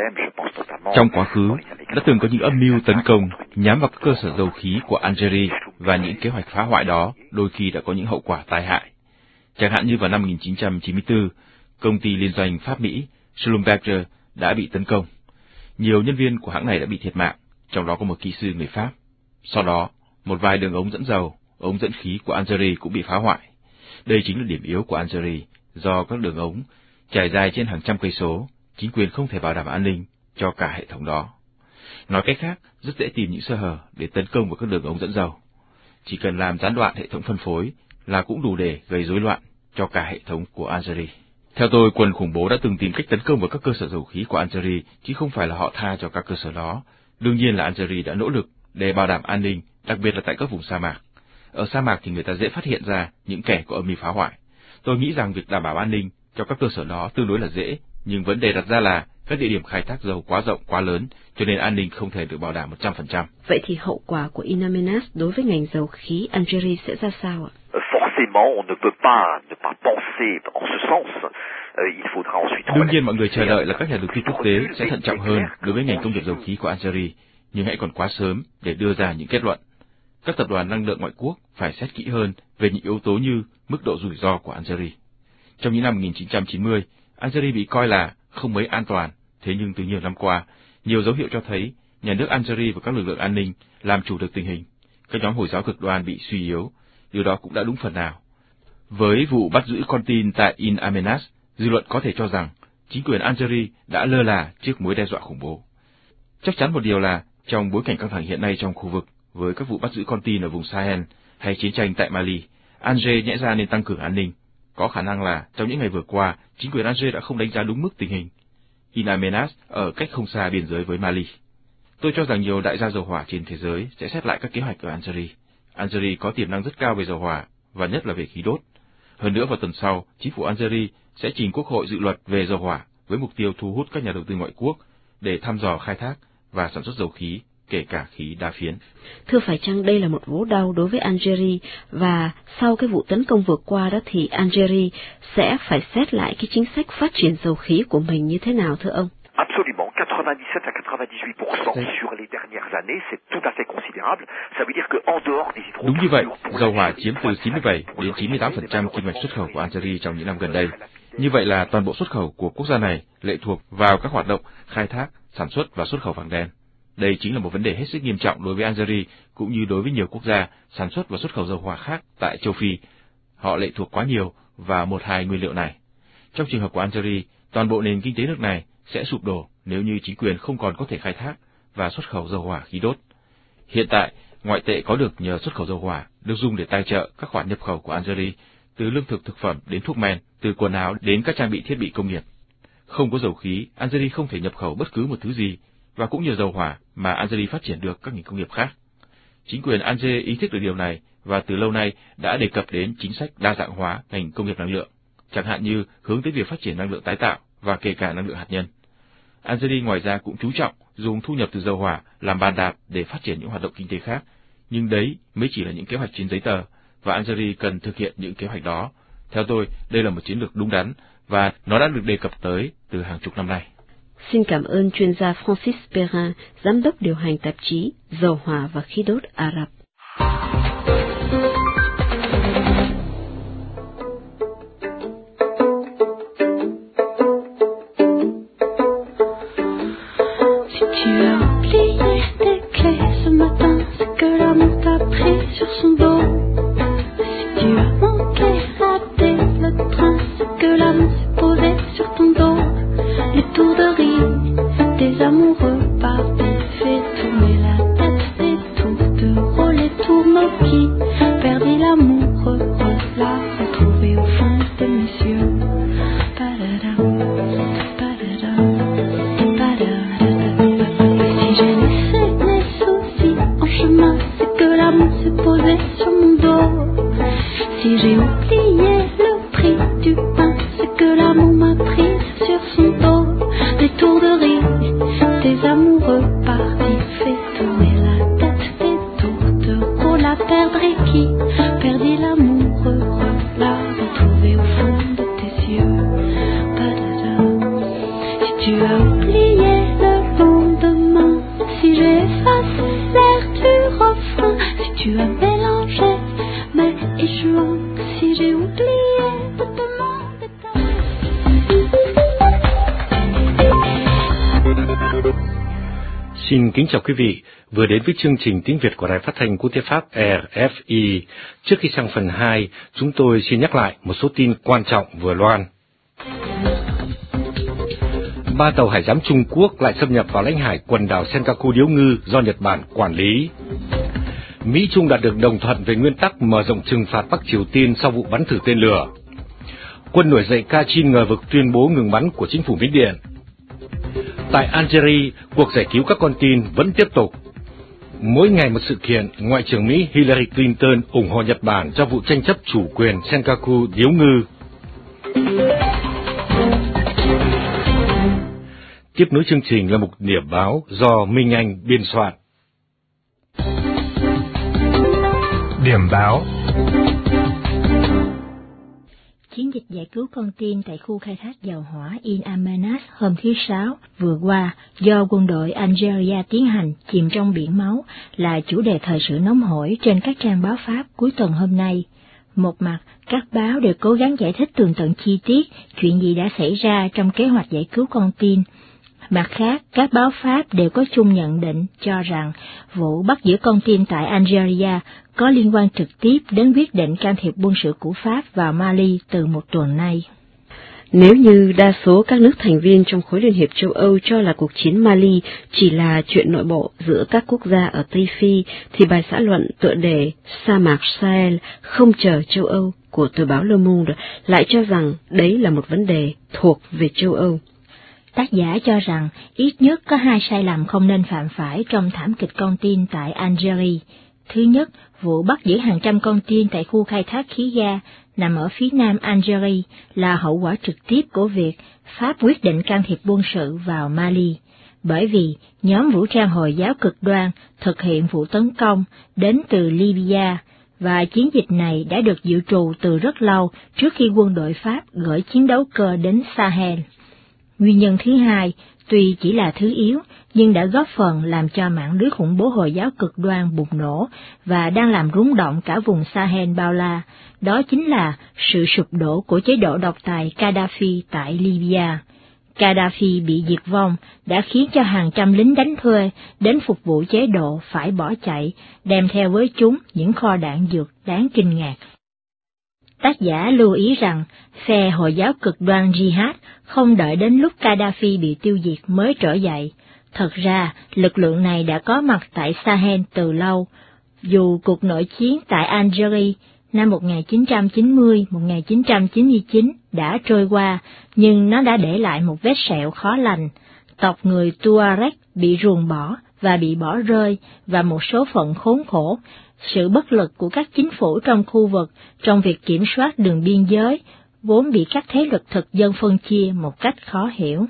Trong quá khứ, đã từng có những âm mưu tấn công nhắm vào các cơ sở dầu khí của Algeria. và những kế hoạch phá hoại đó đôi khi đã có những hậu quả tai hại. Chẳng hạn như vào năm một nghìn chín trăm chín mươi tư, công ty liên doanh Pháp-Mỹ Schlumberger đã bị tấn công. Nhiều nhân viên của hãng này đã bị thiệt mạng, trong đó có một kỹ sư người Pháp. Sau đó, một vài đường ống dẫn dầu, ống dẫn khí của Algeria cũng bị phá hoại. Đây chính là điểm yếu của Algeria, do các đường ống trải dài trên hàng trăm cây số, chính quyền không thể bảo đảm an ninh cho cả hệ thống đó. Nói cách khác, rất dễ tìm những sơ hở để tấn công vào các đường ống dẫn dầu. Chỉ cần làm gián đoạn hệ thống phân phối là cũng đủ để gây rối loạn cho cả hệ thống của Algeria. Theo tôi, quân khủng bố đã từng tìm cách tấn công vào các cơ sở dầu khí của Algeria, chứ không phải là họ tha cho các cơ sở đó. Đương nhiên là Algeria đã nỗ lực để bảo đảm an ninh, đặc biệt là tại các vùng sa mạc. Ở sa mạc thì người ta dễ phát hiện ra những kẻ có âm mưu phá hoại. Tôi nghĩ rằng việc đảm bảo an ninh cho các cơ sở đó tương đối là dễ, nhưng vấn đề đặt ra là các địa điểm khai thác dầu quá rộng, quá lớn, cho nên an ninh không thể được bảo đảm một trăm phần trăm. Vậy thì hậu quả của In Amenas đối với ngành dầu khí Algeria sẽ ra sao ạ? Đương nhiên mọi người chờ đợi là các nhà đầu tư quốc tế sẽ thận trọng hơn đối với ngành công nghiệp dầu khí của Algeria, nhưng hãy còn quá sớm để đưa ra những kết luận. Các tập đoàn năng lượng ngoại quốc phải xét kỹ hơn về những yếu tố như mức độ rủi ro của Algeria. Trong những năm một nghìn chín trăm chín mươi, Algeria bị coi là không mấy an toàn, thế nhưng từ nhiều năm qua, nhiều dấu hiệu cho thấy nhà nước Algeria và các lực lượng an ninh làm chủ được tình hình. Các nhóm Hồi giáo cực đoan bị suy yếu, điều đó cũng đã đúng phần nào. Với vụ bắt giữ con tin tại In Amenas, dư luận có thể cho rằng chính quyền Algeria đã lơ là trước mối đe dọa khủng bố. Chắc chắn một điều là trong bối cảnh căng thẳng hiện nay trong khu vực, với các vụ bắt giữ con tin ở vùng Sahel hay chiến tranh tại Mali, Alger nhẽ ra nên tăng cường an ninh. Có khả năng là trong những ngày vừa qua, chính quyền Alger đã không đánh giá đúng mức tình hình. In Amenas ở cách không xa biên giới với Mali. Tôi cho rằng nhiều đại gia dầu hỏa trên thế giới sẽ xét lại các kế hoạch ở Algeria. Algeria có tiềm năng rất cao về dầu hỏa, và nhất là về khí đốt. Hơn nữa vào tuần sau, chính phủ Algeria sẽ trình Quốc hội dự luật về dầu hỏa với mục tiêu thu hút các nhà đầu tư ngoại quốc để thăm dò khai thác và sản xuất dầu khí, kể cả khí đa phiến. Thưa phải chăng đây là một vố đau đối với Algeria, và sau cái vụ tấn công vừa qua đó thì Algeria sẽ phải xét lại cái chính sách phát triển dầu khí của mình như thế nào thưa ông? Absolument, quatre-vingt-dix-sept à quatre-vingt-dix-huit pour cent sur les dernières années, c'est tout à fait considérable. Ça veut dire que en dehors des hydrocarbures. Đúng như vậy, dầu hỏa chiếm từ chín mươi bảy đến chín mươi tám phần trăm kim ngạch xuất khẩu của Algeria trong những năm gần đây. Như vậy là toàn bộ xuất khẩu của quốc gia này lệ thuộc vào các hoạt động khai thác, sản xuất và xuất khẩu vàng đen. Đây chính là một vấn đề hết sức nghiêm trọng đối với Algeria cũng như đối với nhiều quốc gia sản xuất và xuất khẩu dầu hỏa khác tại châu Phi. Họ lệ thuộc quá nhiều vào một hai nguyên liệu này. Trong trường hợp của Algeria, toàn bộ nền kinh tế nước này sẽ sụp đổ nếu như chính quyền không còn có thể khai thác và xuất khẩu dầu hỏa khí đốt. Hiện tại, ngoại tệ có được nhờ xuất khẩu dầu hỏa được dùng để tài trợ các khoản nhập khẩu của Algeria, từ lương thực thực phẩm đến thuốc men, từ quần áo đến các trang bị thiết bị công nghiệp. Không có dầu khí, Algeria không thể nhập khẩu bất cứ một thứ gì, và cũng nhờ dầu hỏa mà Algeria phát triển được các ngành công nghiệp khác. Chính quyền Alger ý thức được điều này và từ lâu nay đã đề cập đến chính sách đa dạng hóa ngành công nghiệp năng lượng, chẳng hạn như hướng tới việc phát triển năng lượng tái tạo và kể cả năng lượng hạt nhân. Algeria ngoài ra cũng chú trọng dùng thu nhập từ dầu hỏa làm bàn đạp để phát triển những hoạt động kinh tế khác, nhưng đấy mới chỉ là những kế hoạch trên giấy tờ, và Algeria cần thực hiện những kế hoạch đó. Theo tôi, đây là một chiến lược đúng đắn và nó đã được đề cập tới từ hàng chục năm nay. Xin cảm ơn chuyên gia Francis Perrin, giám đốc điều hành tạp chí Dầu hỏa và khí đốt Ả Rập. Tu as mélange Xin kính chào quý vị, vừa đến với chương trình tiếng Việt của Đài Phát thanh Quốc tế Pháp R F I. Trước khi sang phần hai, chúng tôi xin nhắc lại một số tin quan trọng vừa loan. Ba tàu hải giám Trung Quốc lại xâm nhập vào lãnh hải quần đảo Senkaku Điếu Ngư do Nhật Bản quản lý. Mỹ Trung đạt được đồng thuận về nguyên tắc mở rộng trừng phạt Bắc Triều Tiên sau vụ bắn thử tên lửa. Quân nổi dậy Kachin ngờ vực tuyên bố ngừng bắn của chính phủ Miến Điện. Tại Algeria, cuộc giải cứu các con tin vẫn tiếp tục. Mỗi ngày một sự kiện, Ngoại trưởng Mỹ Hillary Clinton ủng hộ Nhật Bản cho vụ tranh chấp chủ quyền Senkaku Điếu Ngư. Tiếp nối chương trình là mục điểm báo do Minh Anh biên soạn. Điểm báo. Chiến dịch giải cứu con tin tại khu khai thác dầu hỏa In Amenas hôm thứ Sáu vừa qua do quân đội Algeria tiến hành chìm trong biển máu là chủ đề thời sự nóng hổi trên các trang báo Pháp cuối tuần hôm nay. Một mặt, các báo đều cố gắng giải thích tường tận chi tiết chuyện gì đã xảy ra trong kế hoạch giải cứu con tin. Mặt khác, các báo Pháp đều có chung nhận định cho rằng vụ bắt giữ con tin tại Algeria có liên quan trực tiếp đến quyết định can thiệp quân sự của Pháp vào Mali từ một tuần nay. Nếu như đa số các nước thành viên trong khối Liên hiệp châu Âu cho là cuộc chiến Mali chỉ là chuyện nội bộ giữa các quốc gia ở Tây Phi, thì bài xã luận tựa đề Sa mạc Sahel không chờ châu Âu của tờ báo Le Monde lại cho rằng đấy là một vấn đề thuộc về châu Âu. Tác giả cho rằng ít nhất có hai sai lầm không nên phạm phải trong thảm kịch con tin tại Algeria. Thứ nhất, vụ bắt giữ hàng trăm con tin tại khu khai thác khí ga nằm ở phía nam Algeria là hậu quả trực tiếp của việc Pháp quyết định can thiệp quân sự vào Mali, bởi vì nhóm vũ trang Hồi giáo cực đoan thực hiện vụ tấn công đến từ Libya, và chiến dịch này đã được dự trù từ rất lâu trước khi quân đội Pháp gửi chiến đấu cơ đến Sahel. Nguyên nhân thứ hai, tuy chỉ là thứ yếu, nhưng đã góp phần làm cho mạng lưới khủng bố Hồi giáo cực đoan bùng nổ và đang làm rúng động cả vùng Sahel bao la, đó chính là sự sụp đổ của chế độ độc tài Gaddafi tại Libya. Gaddafi bị diệt vong đã khiến cho hàng trăm lính đánh thuê đến phục vụ chế độ phải bỏ chạy, đem theo với chúng những kho đạn dược đáng kinh ngạc. Tác giả lưu ý rằng phe Hồi giáo cực đoan Jihad không đợi đến lúc Gaddafi bị tiêu diệt mới trở dậy. Thật ra, lực lượng này đã có mặt tại Sahel từ lâu. Dù cuộc nội chiến tại Algeria năm một nghìn chín trăm chín mươi đến một nghìn chín trăm chín mươi chín đã trôi qua, nhưng nó đã để lại một vết sẹo khó lành. Tộc người Tuareg bị ruồng bỏ và bị bỏ rơi, và một số phận khốn khổ. Sự bất lực của các chính phủ trong khu vực trong việc kiểm soát đường biên giới vốn bị các thế lực thực dân phân chia một cách khó hiểu.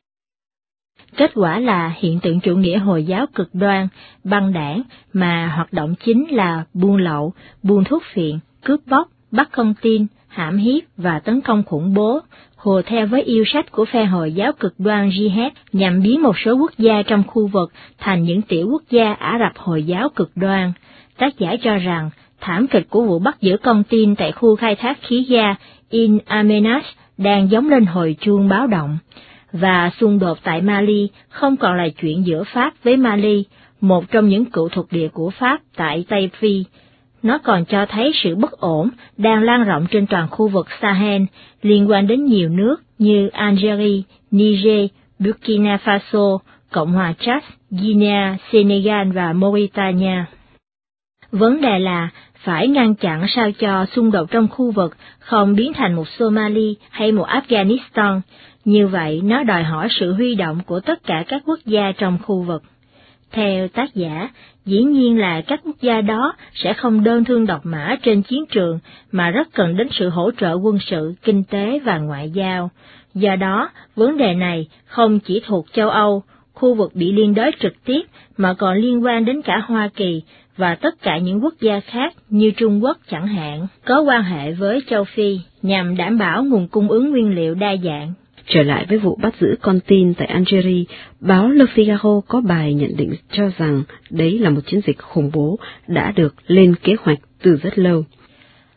Kết quả là hiện tượng chủ nghĩa Hồi giáo cực đoan, băng đảng mà hoạt động chính là buôn lậu, buôn thuốc phiện, cướp bóc, bắt con tin, hãm hiếp và tấn công khủng bố, hùa theo với yêu sách của phe Hồi giáo cực đoan Jihad nhằm biến một số quốc gia trong khu vực thành những tiểu quốc gia Ả Rập Hồi giáo cực đoan. Tác giả cho rằng thảm kịch của vụ bắt giữ con tin tại khu khai thác khí ga In Amenas đang gióng lên hồi chuông báo động, và xung đột tại Mali không còn là chuyện giữa Pháp với Mali, một trong những cựu thuộc địa của Pháp tại Tây Phi. Nó còn cho thấy sự bất ổn đang lan rộng trên toàn khu vực Sahel, liên quan đến nhiều nước như Algeria, Niger, Burkina Faso, Cộng hòa Chad, Guinea, Senegal và Mauritania. Vấn đề là phải ngăn chặn sao cho xung đột trong khu vực không biến thành một Somali hay một Afghanistan. Như vậy, nó đòi hỏi sự huy động của tất cả các quốc gia trong khu vực. Theo tác giả, dĩ nhiên là các quốc gia đó sẽ không đơn thương độc mã trên chiến trường, mà rất cần đến sự hỗ trợ quân sự, kinh tế và ngoại giao. Do đó, vấn đề này không chỉ thuộc châu Âu, khu vực bị liên đới trực tiếp, mà còn liên quan đến cả Hoa Kỳ và tất cả những quốc gia khác như Trung Quốc chẳng hạn, có quan hệ với châu Phi, nhằm đảm bảo nguồn cung ứng nguyên liệu đa dạng. Trở lại với vụ bắt giữ con tin tại Algeria, báo Le Figaro có bài nhận định cho rằng đấy là một chiến dịch khủng bố đã được lên kế hoạch từ rất lâu.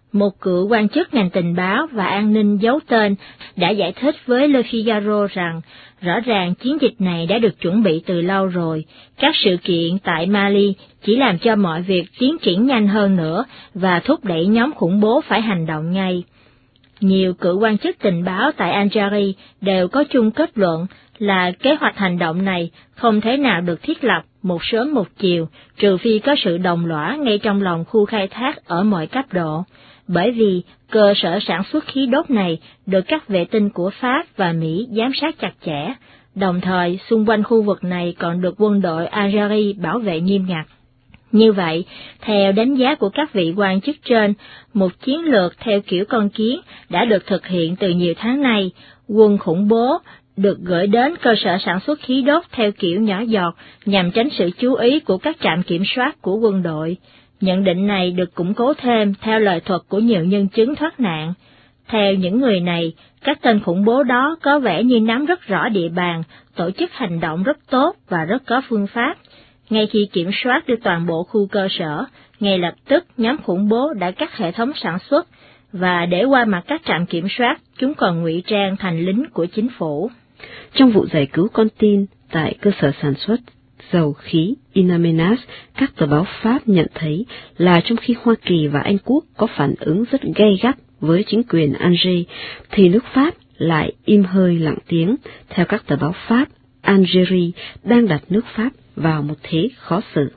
Một cựu quan chức ngành tình báo và an ninh giấu tên đã giải thích với Le Figaro rằng rõ ràng chiến dịch này đã được chuẩn bị từ lâu rồi. Các sự kiện tại Mali chỉ làm cho mọi việc tiến triển nhanh hơn nữa và thúc đẩy nhóm khủng bố phải hành động ngay. Nhiều cựu quan chức tình báo tại Algeria đều có chung kết luận là kế hoạch hành động này không thể nào được thiết lập một sớm một chiều, trừ phi có sự đồng lõa ngay trong lòng khu khai thác ở mọi cấp độ. Bởi vì cơ sở sản xuất khí đốt này được các vệ tinh của Pháp và Mỹ giám sát chặt chẽ, đồng thời xung quanh khu vực này còn được quân đội Algeria bảo vệ nghiêm ngặt. Như vậy, theo đánh giá của các vị quan chức trên, một chiến lược theo kiểu con kiến đã được thực hiện từ nhiều tháng nay. Quân khủng bố được gửi đến cơ sở sản xuất khí đốt theo kiểu nhỏ giọt nhằm tránh sự chú ý của các trạm kiểm soát của quân đội. Nhận định này được củng cố thêm theo lời thuật của nhiều nhân chứng thoát nạn. Theo những người này, các tên khủng bố đó có vẻ như nắm rất rõ địa bàn, tổ chức hành động rất tốt và rất có phương pháp. Ngay khi kiểm soát được toàn bộ khu cơ sở, ngay lập tức nhóm khủng bố đã cắt hệ thống sản xuất, và để qua mặt các trạm kiểm soát, chúng còn ngụy trang thành lính của chính phủ. Trong vụ giải cứu con tin tại cơ sở sản xuất dầu khí In Amenas, các tờ báo Pháp nhận thấy là trong khi Hoa Kỳ và Anh Quốc có phản ứng rất gay gắt với chính quyền Alger, thì nước Pháp lại im hơi lặng tiếng. Theo các tờ báo Pháp, Algeria đang đặt nước Pháp vào một thế khó xử.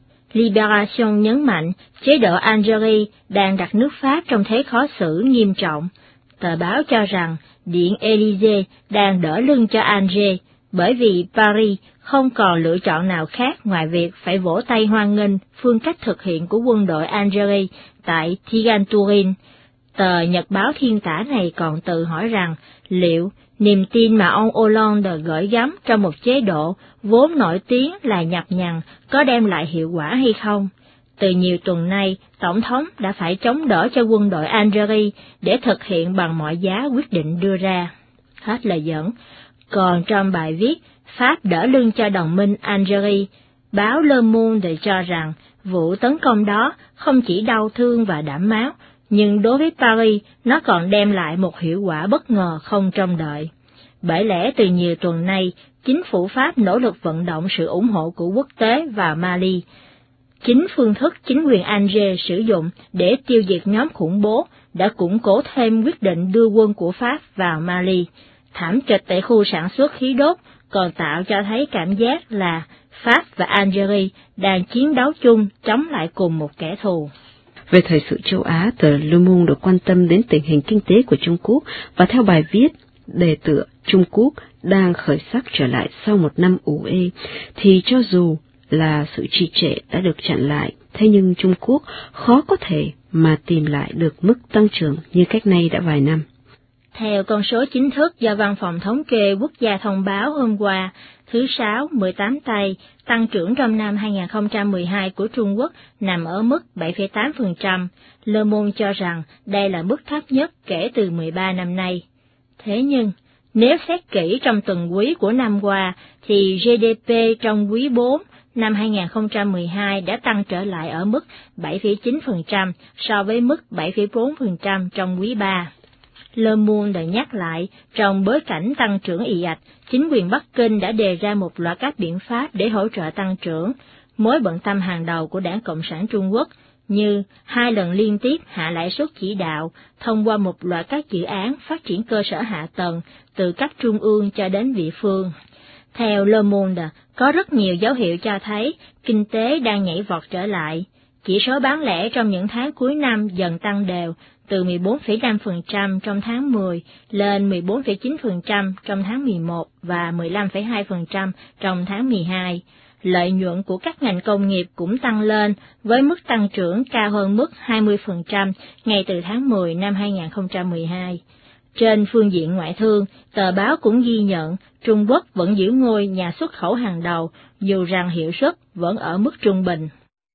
Libération nhấn mạnh chế độ Algeria đang đặt nước Pháp trong thế khó xử nghiêm trọng. Tờ báo cho rằng Điện Élysée đang đỡ lưng cho Alger, bởi vì Paris không còn lựa chọn nào khác ngoài việc phải vỗ tay hoan nghênh phương cách thực hiện của quân đội Algeria tại Tiganturin. Tờ nhật báo thiên tả này còn tự hỏi rằng liệu niềm tin mà ông Hollande gửi gắm trong một chế độ vốn nổi tiếng là nhập nhằng có đem lại hiệu quả hay không. Từ nhiều tuần nay, Tổng thống đã phải chống đỡ cho quân đội Algeria để thực hiện bằng mọi giá quyết định đưa ra. Hết lời dẫn. Còn trong bài viết Pháp đỡ lưng cho đồng minh Algeria, báo Le Monde cho rằng vụ tấn công đó không chỉ đau thương và đẫm máu, nhưng đối với Paris nó còn đem lại một hiệu quả bất ngờ không trông đợi. Bởi lẽ từ nhiều tuần nay, chính phủ Pháp nỗ lực vận động sự ủng hộ của quốc tế vào Mali. Chính phương thức chính quyền Alger sử dụng để tiêu diệt nhóm khủng bố đã củng cố thêm quyết định đưa quân của Pháp vào Mali. Thảm kịch tại khu sản xuất khí đốt còn tạo cho thấy cảm giác là Pháp và Algeria đang chiến đấu chung chống lại cùng một kẻ thù. Về thời sự châu Á, tờ Le Monde được quan tâm đến tình hình kinh tế của Trung Quốc, và theo bài viết đề tựa Trung Quốc đang khởi sắc trở lại sau một năm ủ ê, thì cho dù là sự trì trệ đã được chặn lại, thế nhưng Trung Quốc khó có thể mà tìm lại được mức tăng trưởng như cách nay đã vài năm. Theo con số chính thức do Văn phòng Thống kê Quốc gia thông báo hôm qua, thứ Sáu, mười tám tây, tăng trưởng trong năm hai không một hai của Trung Quốc nằm ở mức bảy phẩy tám phần trăm. Le Monde cho rằng đây là mức thấp nhất kể từ mười ba năm nay. Thế nhưng, nếu xét kỹ trong tuần quý của năm qua, thì giê đê pê trong quý bốn năm hai không một hai đã tăng trở lại ở mức bảy phẩy chín phần trăm so với mức bảy phẩy bốn phần trăm trong quý ba. Le Monde nhắc lại, trong bối cảnh tăng trưởng ì ạch, chính quyền Bắc Kinh đã đề ra một loạt các biện pháp để hỗ trợ tăng trưởng, mối bận tâm hàng đầu của Đảng Cộng sản Trung Quốc, như hai lần liên tiếp hạ lãi suất chỉ đạo thông qua một loạt các dự án phát triển cơ sở hạ tầng từ cấp trung ương cho đến địa phương. Theo Le Monde, có rất nhiều dấu hiệu cho thấy kinh tế đang nhảy vọt trở lại. Chỉ số bán lẻ trong những tháng cuối năm dần tăng đều, từ mười bốn phẩy năm phần trăm trong tháng mười lên mười bốn phẩy chín phần trăm trong tháng mười một và mười lăm phẩy hai phần trăm trong tháng mười hai. Lợi nhuận của các ngành công nghiệp cũng tăng lên với mức tăng trưởng cao hơn mức hai mươi phần trăm ngay từ tháng mười năm hai không một hai. Trên phương diện ngoại thương, tờ báo cũng ghi nhận Trung Quốc vẫn giữ ngôi nhà xuất khẩu hàng đầu, dù rằng hiệu suất vẫn ở mức trung bình.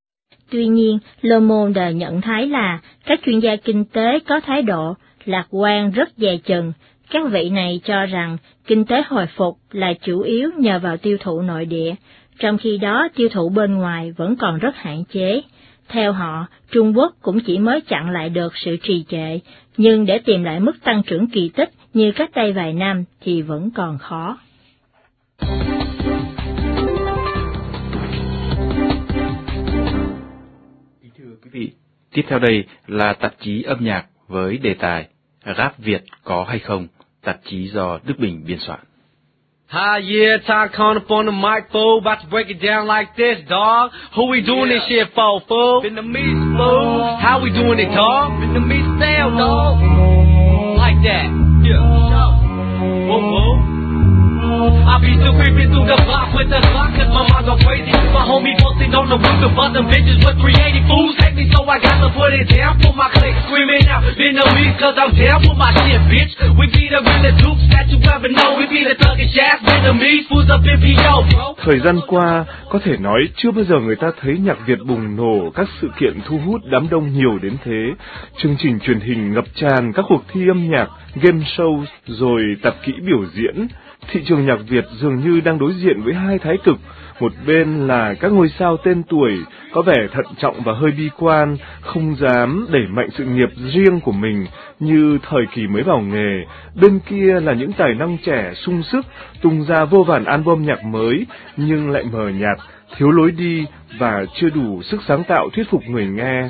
Tuy nhiên, Le Monde nhận thấy là các chuyên gia kinh tế có thái độ lạc quan rất dè chừng. Các vị này cho rằng kinh tế hồi phục là chủ yếu nhờ vào tiêu thụ nội địa, trong khi đó tiêu thụ bên ngoài vẫn còn rất hạn chế. Theo họ, Trung Quốc cũng chỉ mới chặn lại được sự trì trệ, nhưng để tìm lại mức tăng trưởng kỳ tích như cách đây vài năm thì vẫn còn khó. Thưa quý vị, tiếp theo đây là tạp chí âm nhạc với đề tài Rap Việt có hay không, tạp chí do Đức Bình biên soạn. Hi, yeah, Ty Con up on the mic, fool. About to break it down like this, dog. Who we doing yeah. this shit for, fool? Vietnamese, fool. How we doing it, dog? Vietnamese style, dog. Like that. Yeah. Whoa, whoa. I be still creeping through the block with the clock, cause my mind go crazy. My homie posted on the roof, the buzzing bitches with three eighty fools. Take me, so I got to put it down for my clique. Screaming out, Vietnamese, cause I'm down for my shit, bitch. We be the realest dupes that you ever know. We be the thuggish ass Vietnamese fools up in P O, bro. Thời gian qua, có thể nói chưa bao giờ người ta thấy nhạc Việt bùng nổ, các sự kiện thu hút đám đông nhiều đến thế. Chương trình truyền hình ngập tràn, các cuộc thi âm nhạc, game show, rồi tạp kỹ biểu diễn. Thị trường nhạc Việt dường như đang đối diện với hai thái cực. Một bên là các ngôi sao tên tuổi, có vẻ thận trọng và hơi bi quan, không dám đẩy mạnh sự nghiệp riêng của mình như thời kỳ mới vào nghề. Bên kia là những tài năng trẻ sung sức, tung ra vô vàn album nhạc mới, nhưng lại mờ nhạt, thiếu lối đi và chưa đủ sức sáng tạo thuyết phục người nghe.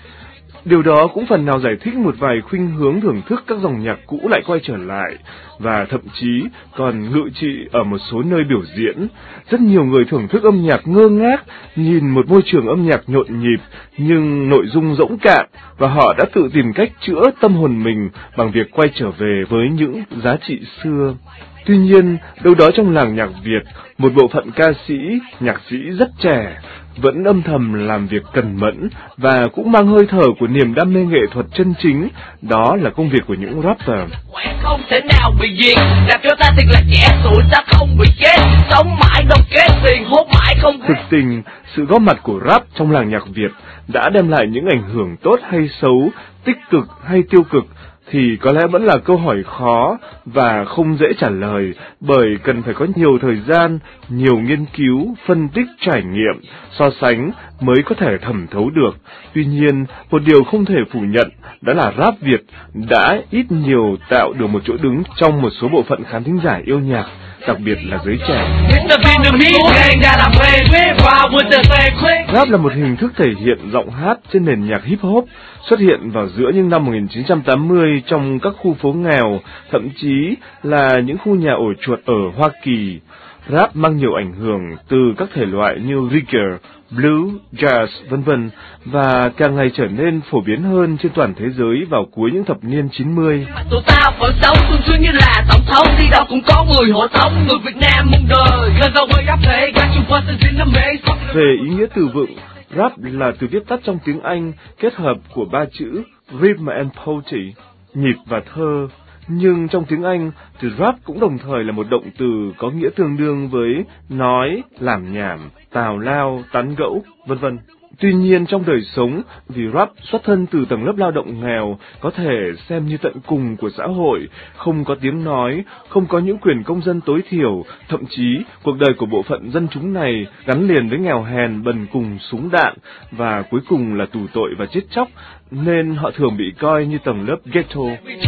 Điều đó cũng phần nào giải thích một vài khuynh hướng thưởng thức các dòng nhạc cũ lại quay trở lại, và thậm chí còn ngự trị ở một số nơi biểu diễn. Rất nhiều người thưởng thức âm nhạc ngơ ngác, nhìn một môi trường âm nhạc nhộn nhịp, nhưng nội dung rỗng cạn, và họ đã tự tìm cách chữa tâm hồn mình bằng việc quay trở về với những giá trị xưa. Tuy nhiên, đâu đó trong làng nhạc Việt, một bộ phận ca sĩ, nhạc sĩ rất trẻ, vẫn âm thầm làm việc cần mẫn và cũng mang hơi thở của niềm đam mê nghệ thuật chân chính, đó là công việc của những rapper. Không thể nào bị diệt, làm cho ta thiệt là trẻ tuổi, ta không bị chết, sống mãi đông kết tiền, hốt mãi không. Thực tình, sự góp mặt của rap trong làng nhạc Việt đã đem lại những ảnh hưởng tốt hay xấu, tích cực hay tiêu cực, thì có lẽ vẫn là câu hỏi khó và không dễ trả lời, bởi cần phải có nhiều thời gian, nhiều nghiên cứu, phân tích, trải nghiệm, so sánh mới có thể thẩm thấu được. Tuy nhiên, một điều không thể phủ nhận đó là rap Việt đã ít nhiều tạo được một chỗ đứng trong một số bộ phận khán thính giả yêu nhạc, đặc biệt là giới trẻ. Rap là một hình thức thể hiện giọng hát trên nền nhạc hip hop, xuất hiện vào giữa những năm một nghìn chín trăm tám mươi trong các khu phố nghèo, thậm chí là những khu nhà ổ chuột ở Hoa Kỳ. Rap mang nhiều ảnh hưởng từ các thể loại như reggae, blues, jazz, vân vân, và càng ngày trở nên phổ biến hơn trên toàn thế giới vào cuối những thập niên chín mươi. Tụi tao vẫn sống xuân xuân như là tổng thống, đi đâu cũng có người hộ tống, người Việt Nam muôn đời, gần đâu với rap thế, got you bustin' in the maze. Về ý nghĩa từ vựng, rap là từ viết tắt trong tiếng Anh kết hợp của ba chữ rhythm and poetry, nhịp và thơ. Nhưng trong tiếng Anh thì rap cũng đồng thời là một động từ có nghĩa tương đương với nói, làm nhảm, tào lao, tán gẫu, vân vân. Tuy nhiên trong đời sống, vì rap xuất thân từ tầng lớp lao động nghèo, có thể xem như tận cùng của xã hội, không có tiếng nói, không có những quyền công dân tối thiểu, thậm chí cuộc đời của bộ phận dân chúng này gắn liền với nghèo hèn, bần cùng, súng đạn, và cuối cùng là tù tội và chết chóc, nên họ thường bị coi như tầng lớp ghetto.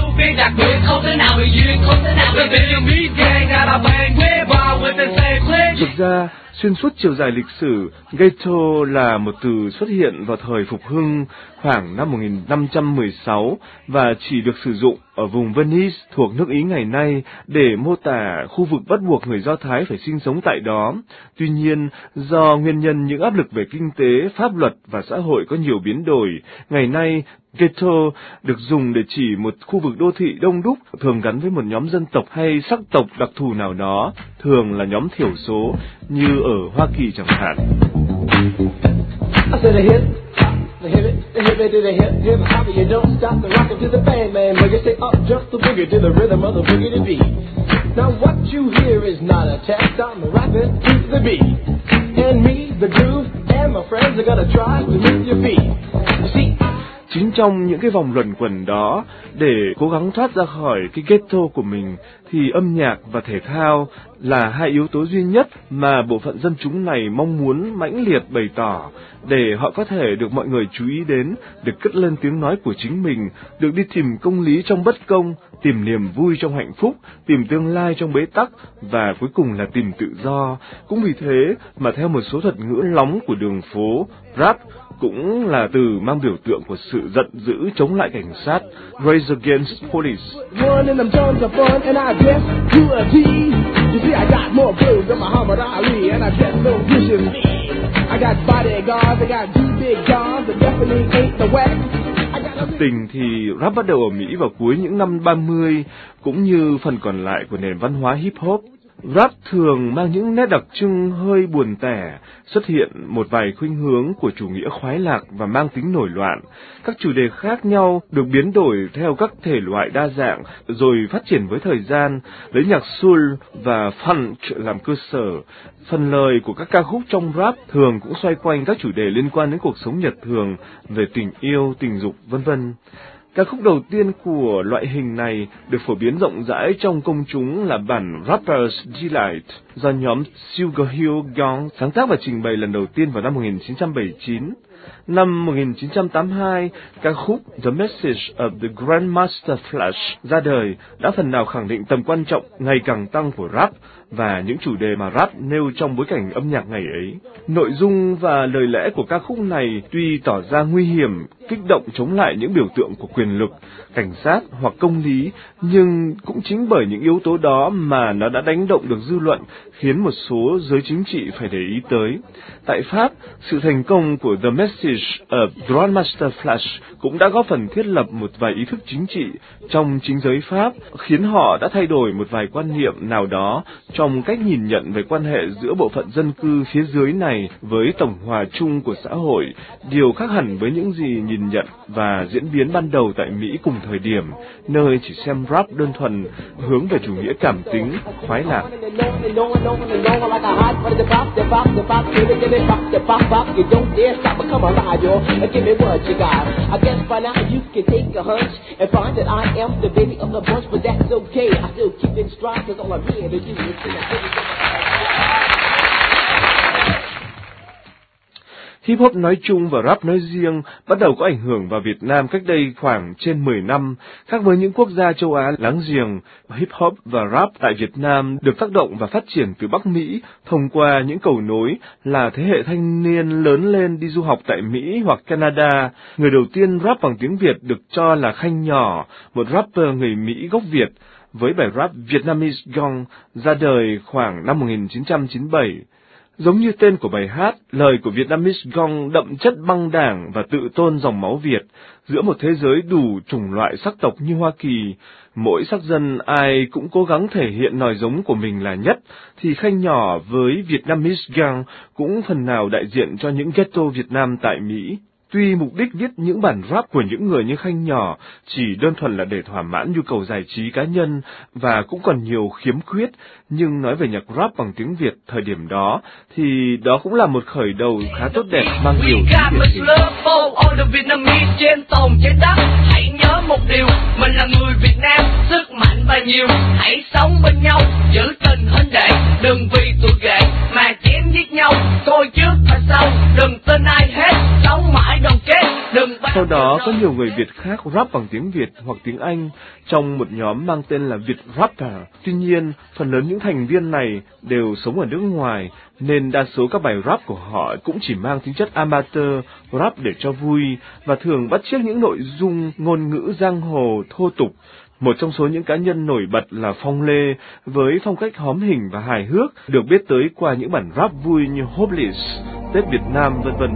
Thực ra, xuyên suốt chiều dài lịch sử, ghetto là một từ xuất hiện vào thời Phục Hưng khoảng năm một nghìn năm trăm mười sáu và chỉ được sử dụng ở vùng Venice thuộc nước Ý ngày nay để mô tả khu vực bắt buộc người Do Thái phải sinh sống tại đó. Tuy nhiên, do nguyên nhân những áp lực về kinh tế, pháp luật và xã hội có nhiều biến đổi, ngày nay ghetto được dùng để chỉ một khu vực đô thị đông đúc, thường gắn với một nhóm dân tộc hay sắc tộc đặc thù nào đó, thường là nhóm thiểu số, như ở Hoa Kỳ chẳng hạn. The hip it, the hip it to the hip, hip hop it, you don't stop the rockin' to the bang, man. Make it stay up, just the boogie to the rhythm of the boogie to beat. Now what you hear is not a test, I'm rapping to the beat. And me, the groove, and my friends are gonna try to move your feet. You see, Chính trong những cái vòng luẩn quẩn đó, để cố gắng thoát ra khỏi cái ghetto của mình, thì âm nhạc và thể thao là hai yếu tố duy nhất mà bộ phận dân chúng này mong muốn mãnh liệt bày tỏ, để họ có thể được mọi người chú ý đến, được cất lên tiếng nói của chính mình, được đi tìm công lý trong bất công, tìm niềm vui trong hạnh phúc, tìm tương lai trong bế tắc, và cuối cùng là tìm tự do. Cũng vì thế mà theo một số thuật ngữ lóng của đường phố, rap cũng là từ mang biểu tượng của sự giận dữ chống lại cảnh sát, Rage Against Police. Tình thì rap bắt đầu ở Mỹ vào cuối những năm ba mươi, cũng như phần còn lại của nền văn hóa hip hop. Rap thường mang những nét đặc trưng hơi buồn tẻ, xuất hiện một vài khuynh hướng của chủ nghĩa khoái lạc và mang tính nổi loạn. Các chủ đề khác nhau được biến đổi theo các thể loại đa dạng, rồi phát triển với thời gian, lấy nhạc soul và funk làm cơ sở. Phần lời của các ca khúc trong rap thường cũng xoay quanh các chủ đề liên quan đến cuộc sống nhật thường, về tình yêu, tình dục, vân vân. Ca khúc đầu tiên của loại hình này được phổ biến rộng rãi trong công chúng là bản Rapper's Delight do nhóm Sugar Hill Gang sáng tác và trình bày lần đầu tiên vào năm một nghìn chín trăm bảy mươi chín. Năm một nghìn chín trăm tám mươi hai, ca khúc The Message of the Grandmaster Flash ra đời, đã phần nào khẳng định tầm quan trọng ngày càng tăng của rap và những chủ đề mà rap nêu trong bối cảnh âm nhạc ngày ấy. Nội dung và lời lẽ của ca khúc này tuy tỏ ra nguy hiểm, kích động chống lại những biểu tượng của quyền lực, cảnh sát hoặc công lý, nhưng cũng chính bởi những yếu tố đó mà nó đã đánh động được dư luận, khiến một số giới chính trị phải để ý tới. Tại Pháp, sự thành công của The Message of Grandmaster Flash cũng đã góp phần thiết lập một vài ý thức chính trị trong chính giới Pháp, khiến họ đã thay đổi một vài quan niệm nào đó trong cách nhìn nhận về quan hệ giữa bộ phận dân cư phía dưới này với tổng hòa chung của xã hội, điều khác hẳn với những gì nhìn nhận và diễn biến ban đầu tại Mỹ cùng thời điểm, nơi chỉ xem rap đơn thuần hướng về chủ nghĩa cảm tính, khoái lạc. Hip hop nói chung và rap nói riêng bắt đầu có ảnh hưởng vào Việt Nam cách đây khoảng trên mười năm. Khác với những quốc gia châu Á láng giềng, hip hop và rap tại Việt Nam được tác động và phát triển từ Bắc Mỹ thông qua những cầu nối là thế hệ thanh niên lớn lên đi du học tại Mỹ hoặc Canada. Người đầu tiên rap bằng tiếng Việt được cho là Khanh Nhỏ, một rapper người Mỹ gốc Việt, với bài rap Vietnamese Gang ra đời khoảng năm một nghìn chín trăm chín mươi bảy. Giống như tên của bài hát, lời của Vietnamese Gang đậm chất băng đảng và tự tôn dòng máu Việt. Giữa một thế giới đủ chủng loại sắc tộc như Hoa Kỳ, mỗi sắc dân ai cũng cố gắng thể hiện nòi giống của mình là nhất, thì Khanh Nhỏ với Vietnamese Gang cũng phần nào đại diện cho những ghetto Việt Nam tại Mỹ. Tuy mục đích viết những bản rap của những người như Khanh Nhỏ chỉ đơn thuần là để thỏa mãn nhu cầu giải trí cá nhân và cũng còn nhiều khiếm khuyết, nhưng nói về nhạc rap bằng tiếng Việt thời điểm đó thì đó cũng là một khởi đầu khá tốt đẹp, mang nhiều tính Việt trên tồn trên đất. Hãy nhớ một điều, mình là người Việt Nam, sức mạnh và nhiều. Hãy sống bên nhau, giữ tình huynh đệ, đừng vì tuổi ghệ mà chém giết nhau. Tôi trước và sau, đừng tin ai hết, sống mãi đoàn kết, đừng. Sau đó có nhiều người Việt khác rap bằng tiếng Việt hoặc tiếng Anh trong một nhóm mang tên là Việt Rapper. Tuy nhiên, phần lớn những thành viên này đều sống ở nước ngoài, nên đa số các bài rap của họ cũng chỉ mang tính chất amateur, rap để cho vui, và thường bắt chước những nội dung ngôn ngữ giang hồ thô tục. Một trong số những cá nhân nổi bật là Phong Lê, với phong cách hóm hình và hài hước, được biết tới qua những bản rap vui như Hopeless, Tết Việt Nam, vân vân.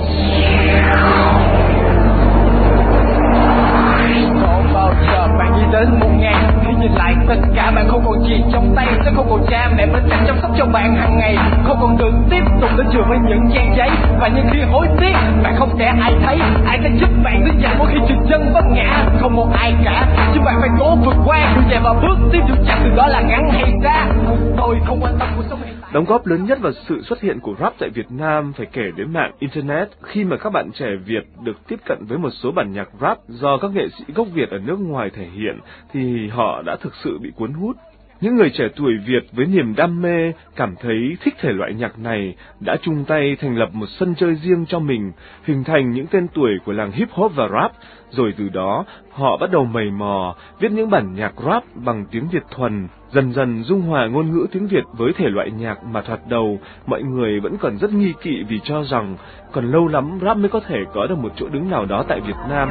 Đến một ngày khi nhìn lại tất cả bạn không còn gì trong tay, sẽ không còn cha mẹ bên cạnh chăm sóc cho bạn hàng ngày, không còn được tiếp tục đến trường với những trang giấy, và những khi hối tiếc bạn không để ai thấy, ai sẽ giúp bạn đứng dậy mỗi khi trượt chân vấp ngã, không một ai cả, chứ bạn phải cố vượt qua, vượt dậy và bước tiếp được chặng từ đó là ngắn hay xa. Tôi không quan tâm cuộc sống hiện tại. Đóng góp lớn nhất vào sự xuất hiện của rap tại Việt Nam phải kể đến mạng Internet, khi mà các bạn trẻ Việt được tiếp cận với một số bản nhạc rap do các nghệ sĩ gốc Việt ở nước ngoài thể hiện, thì họ đã thực sự bị cuốn hút. Những người trẻ tuổi Việt với niềm đam mê, cảm thấy thích thể loại nhạc này đã chung tay thành lập một sân chơi riêng cho mình, hình thành những tên tuổi của làng hip hop và rap, rồi từ đó họ bắt đầu mày mò viết những bản nhạc rap bằng tiếng Việt thuần, dần dần dung hòa ngôn ngữ tiếng Việt với thể loại nhạc mà thoạt đầu mọi người vẫn còn rất nghi kỵ vì cho rằng còn lâu lắm rap mới có thể có được một chỗ đứng nào đó tại Việt Nam.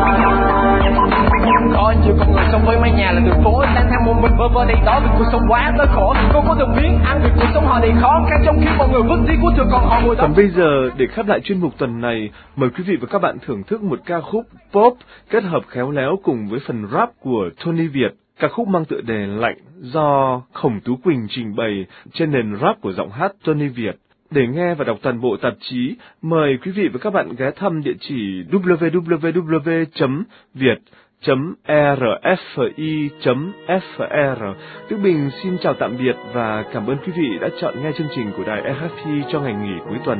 Có nhiều con người sống với mái nhà là đường phố, đang theo một mình bơ vơ đầy đó vì cuộc sống quá đau khổ. Cô có từng biết ăn vì cuộc sống họ đầy khó khăn, trong khi mọi người vứt đi của trường còn họ ngồi đó. Còn bây giờ để khép lại chuyên mục tuần này, mời quý vị và các bạn thưởng thức một ca khúc pop kết hợp khéo léo cùng với phần rap của Tony Việt. Ca khúc mang tựa đề Lạnh do Khổng Tú Quỳnh trình bày trên nền rap của giọng hát Tony Việt. Để nghe và đọc toàn bộ tạp chí, mời quý vị và các bạn ghé thăm địa chỉ w w w chấm viet chấm r f i chấm f r. Đức Bình xin chào tạm biệt và cảm ơn quý vị đã chọn nghe chương trình của đài rờ ép i cho ngày nghỉ cuối tuần.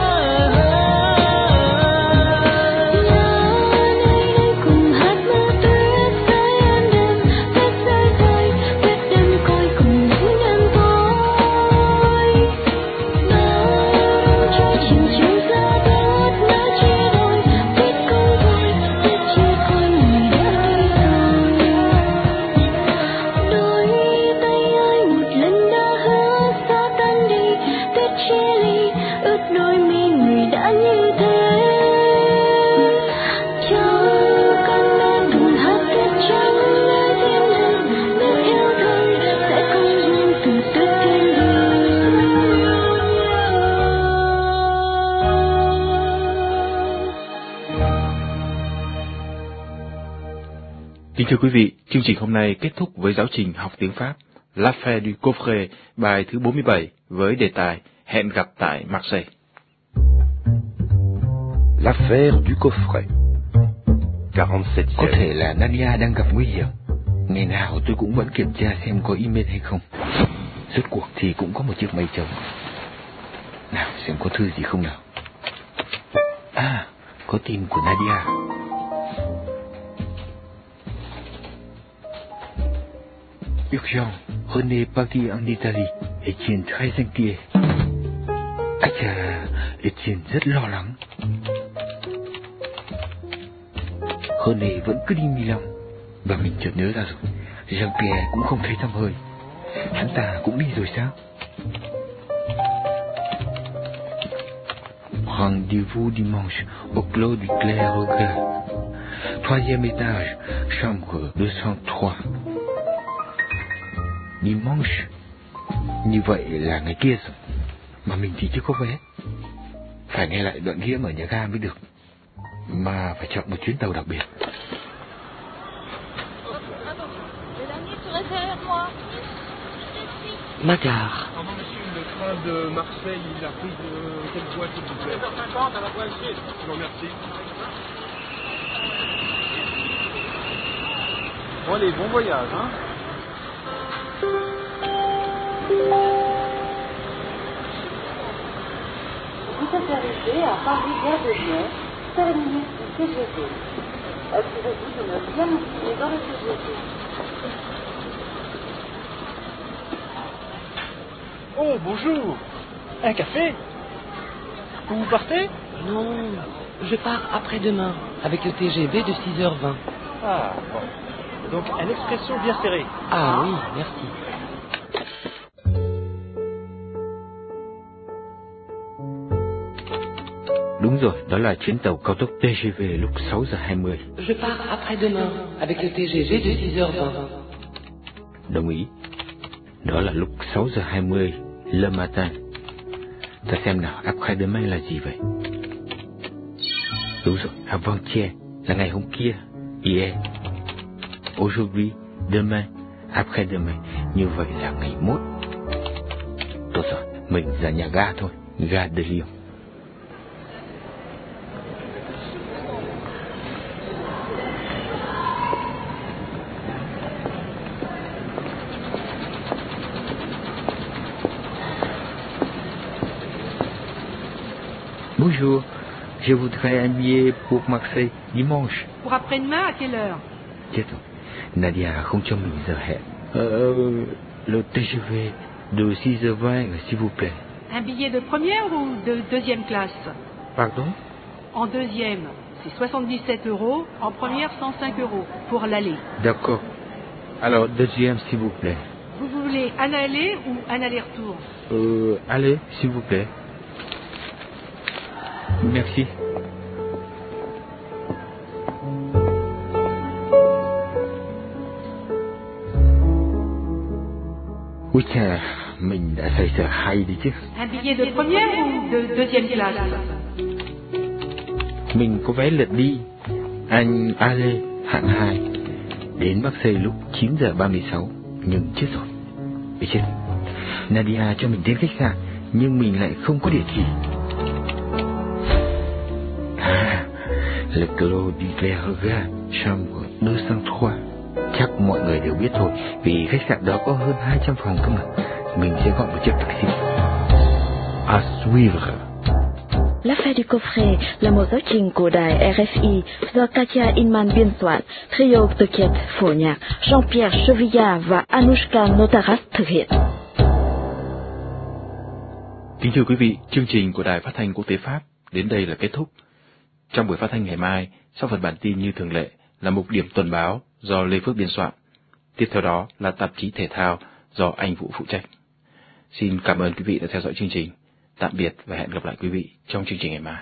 Hãy subscribe cho kênh Ghiền Mì Gõ để không bỏ lỡ Kính thưa quý vị, chương trình hôm nay kết thúc với giáo trình học tiếng Pháp L'Affaire du Coffret, bài thứ bốn mươi bảy với đề tài Hẹn gặp tại Marseille. L'Affaire du Coffret. quarante-septième. Có thể là Nadia đang gặp nguy hiểm. Ngày nào tôi cũng vẫn kiểm tra xem có email hay không. Rốt cuộc thì cũng có một chiếc máy trống. Nào xem có thư gì không nào. À, có tin của Nadia. Urgent, René parti en Italie. Etienne très inquiet. Ách à, Etienne rất lo lắng. René vẫn cứ đi Milan. Và mình chợt nhớ ra rồi, Jean-Pierre cũng không thấy tăm hơi. Hắn ta cũng đi rồi sao? Rendez-vous dimanche au Clos du Clair Regret, troisième étage, chambre deux cent trois. Dimanche, như vậy là ngày kia rồi, mà mình thì chưa có vé. Phải nghe lại đoạn ghi ở nhà ga mới được, mà phải chọn một chuyến tàu đặc biệt. Madar. Le train de Marseille, il a pris de quelle voie s'il vous plaît? sept heures cinquante à la voie Sud. Je vous remercie. Bon allez, bon voyage, hein. Vous êtes arrivé à Paris Gare de Lyon, terminus du T G V. Assurez-vous de ne rien oublier dans le T G V. Oh, bonjour. Un café? Vous partez? Non, je pars après-demain, avec le T G V de six heures vingt. Ah, bon. Donc, un expresso bien serré. Ah oui, merci. Đúng rồi, đó là chuyến tàu cao tốc tê giê vê lúc sáu giờ hai mươi. Je pars après-demain, avec le T G V de six heures vingt. Đồng ý. Đó là lúc sáu giờ hai mươi, le matin. Ta xem nào, après-demain là gì vậy? Đúng rồi, avant-hier là ngày hôm kia, hier. Aujourd'hui, demain, après-demain, như vậy là ngày mốt. Tốt rồi, mình ra nhà ga thôi, ga de Lyon. Bonjour, je voudrais un billet pour Marseille dimanche. Pour après-demain, à quelle heure? Chết rồi, Nadia không cho mình giờ hẹn. Euh, le tê giê vê de six heures vingt, s'il vous plaît. Un billet de première ou de deuxième classe? Pardon? En deuxième, c'est soixante-dix-sept euros, en première, cent cinq euros pour l'aller. D'accord. Alors, deuxième, s'il vous plaît. Vous voulez un aller ou un aller-retour? Euh, allez, s'il vous plaît. Merci. Ui chà, mình đã xoay sở hay đi chứ. Un billet de première ou de deuxième classe? Mình có vé lượt đi. Anh Ale, hạng hai. Đến Marseille lúc chín giờ ba mươi sáu. Nhưng chết rồi. Ê chết. Nadia cho mình đến khách sạn, nhưng mình lại không có địa chỉ. À, Le Clos du Clair Regret, chambre deux cent trois. Chắc mọi người đều biết thôi, vì khách sạn đó có hơn hai trăm phòng cơ mà. Mình sẽ gọi một chiếc taxi. À suivre. L'Affaire du Coffret là một giáo trình của đài rờ ép i do Katia Inman biên soạn, trio thực hiện phổ nhạc Jean-Pierre Chevilla và Anushka Notaras thực hiện. Kính thưa quý vị, chương trình của Đài Phát thanh Quốc tế Pháp đến đây là kết thúc. Trong buổi phát thanh ngày mai, sau phần bản tin như thường lệ là mục điểm tuần báo do Lê Phước biên soạn. Tiếp theo đó là tạp chí thể thao do anh Vũ phụ trách. Xin cảm ơn quý vị đã theo dõi chương trình. Tạm biệt và hẹn gặp lại quý vị trong chương trình ngày mai.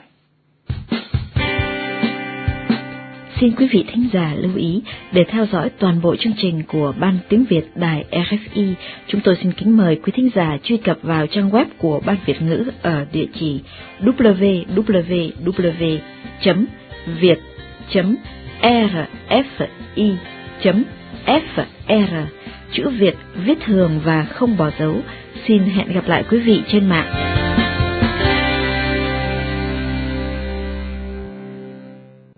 Xin quý vị thính giả lưu ý, để theo dõi toàn bộ chương trình của Ban Tiếng Việt Đài rờ ép i, chúng tôi xin kính mời quý thính giả truy cập vào trang web của Ban Việt ngữ ở địa chỉ w w w chấm việt chấm r f i chấm ép rờ, chữ Việt viết thường và không bỏ dấu. Xin hẹn gặp lại quý vị trên mạng.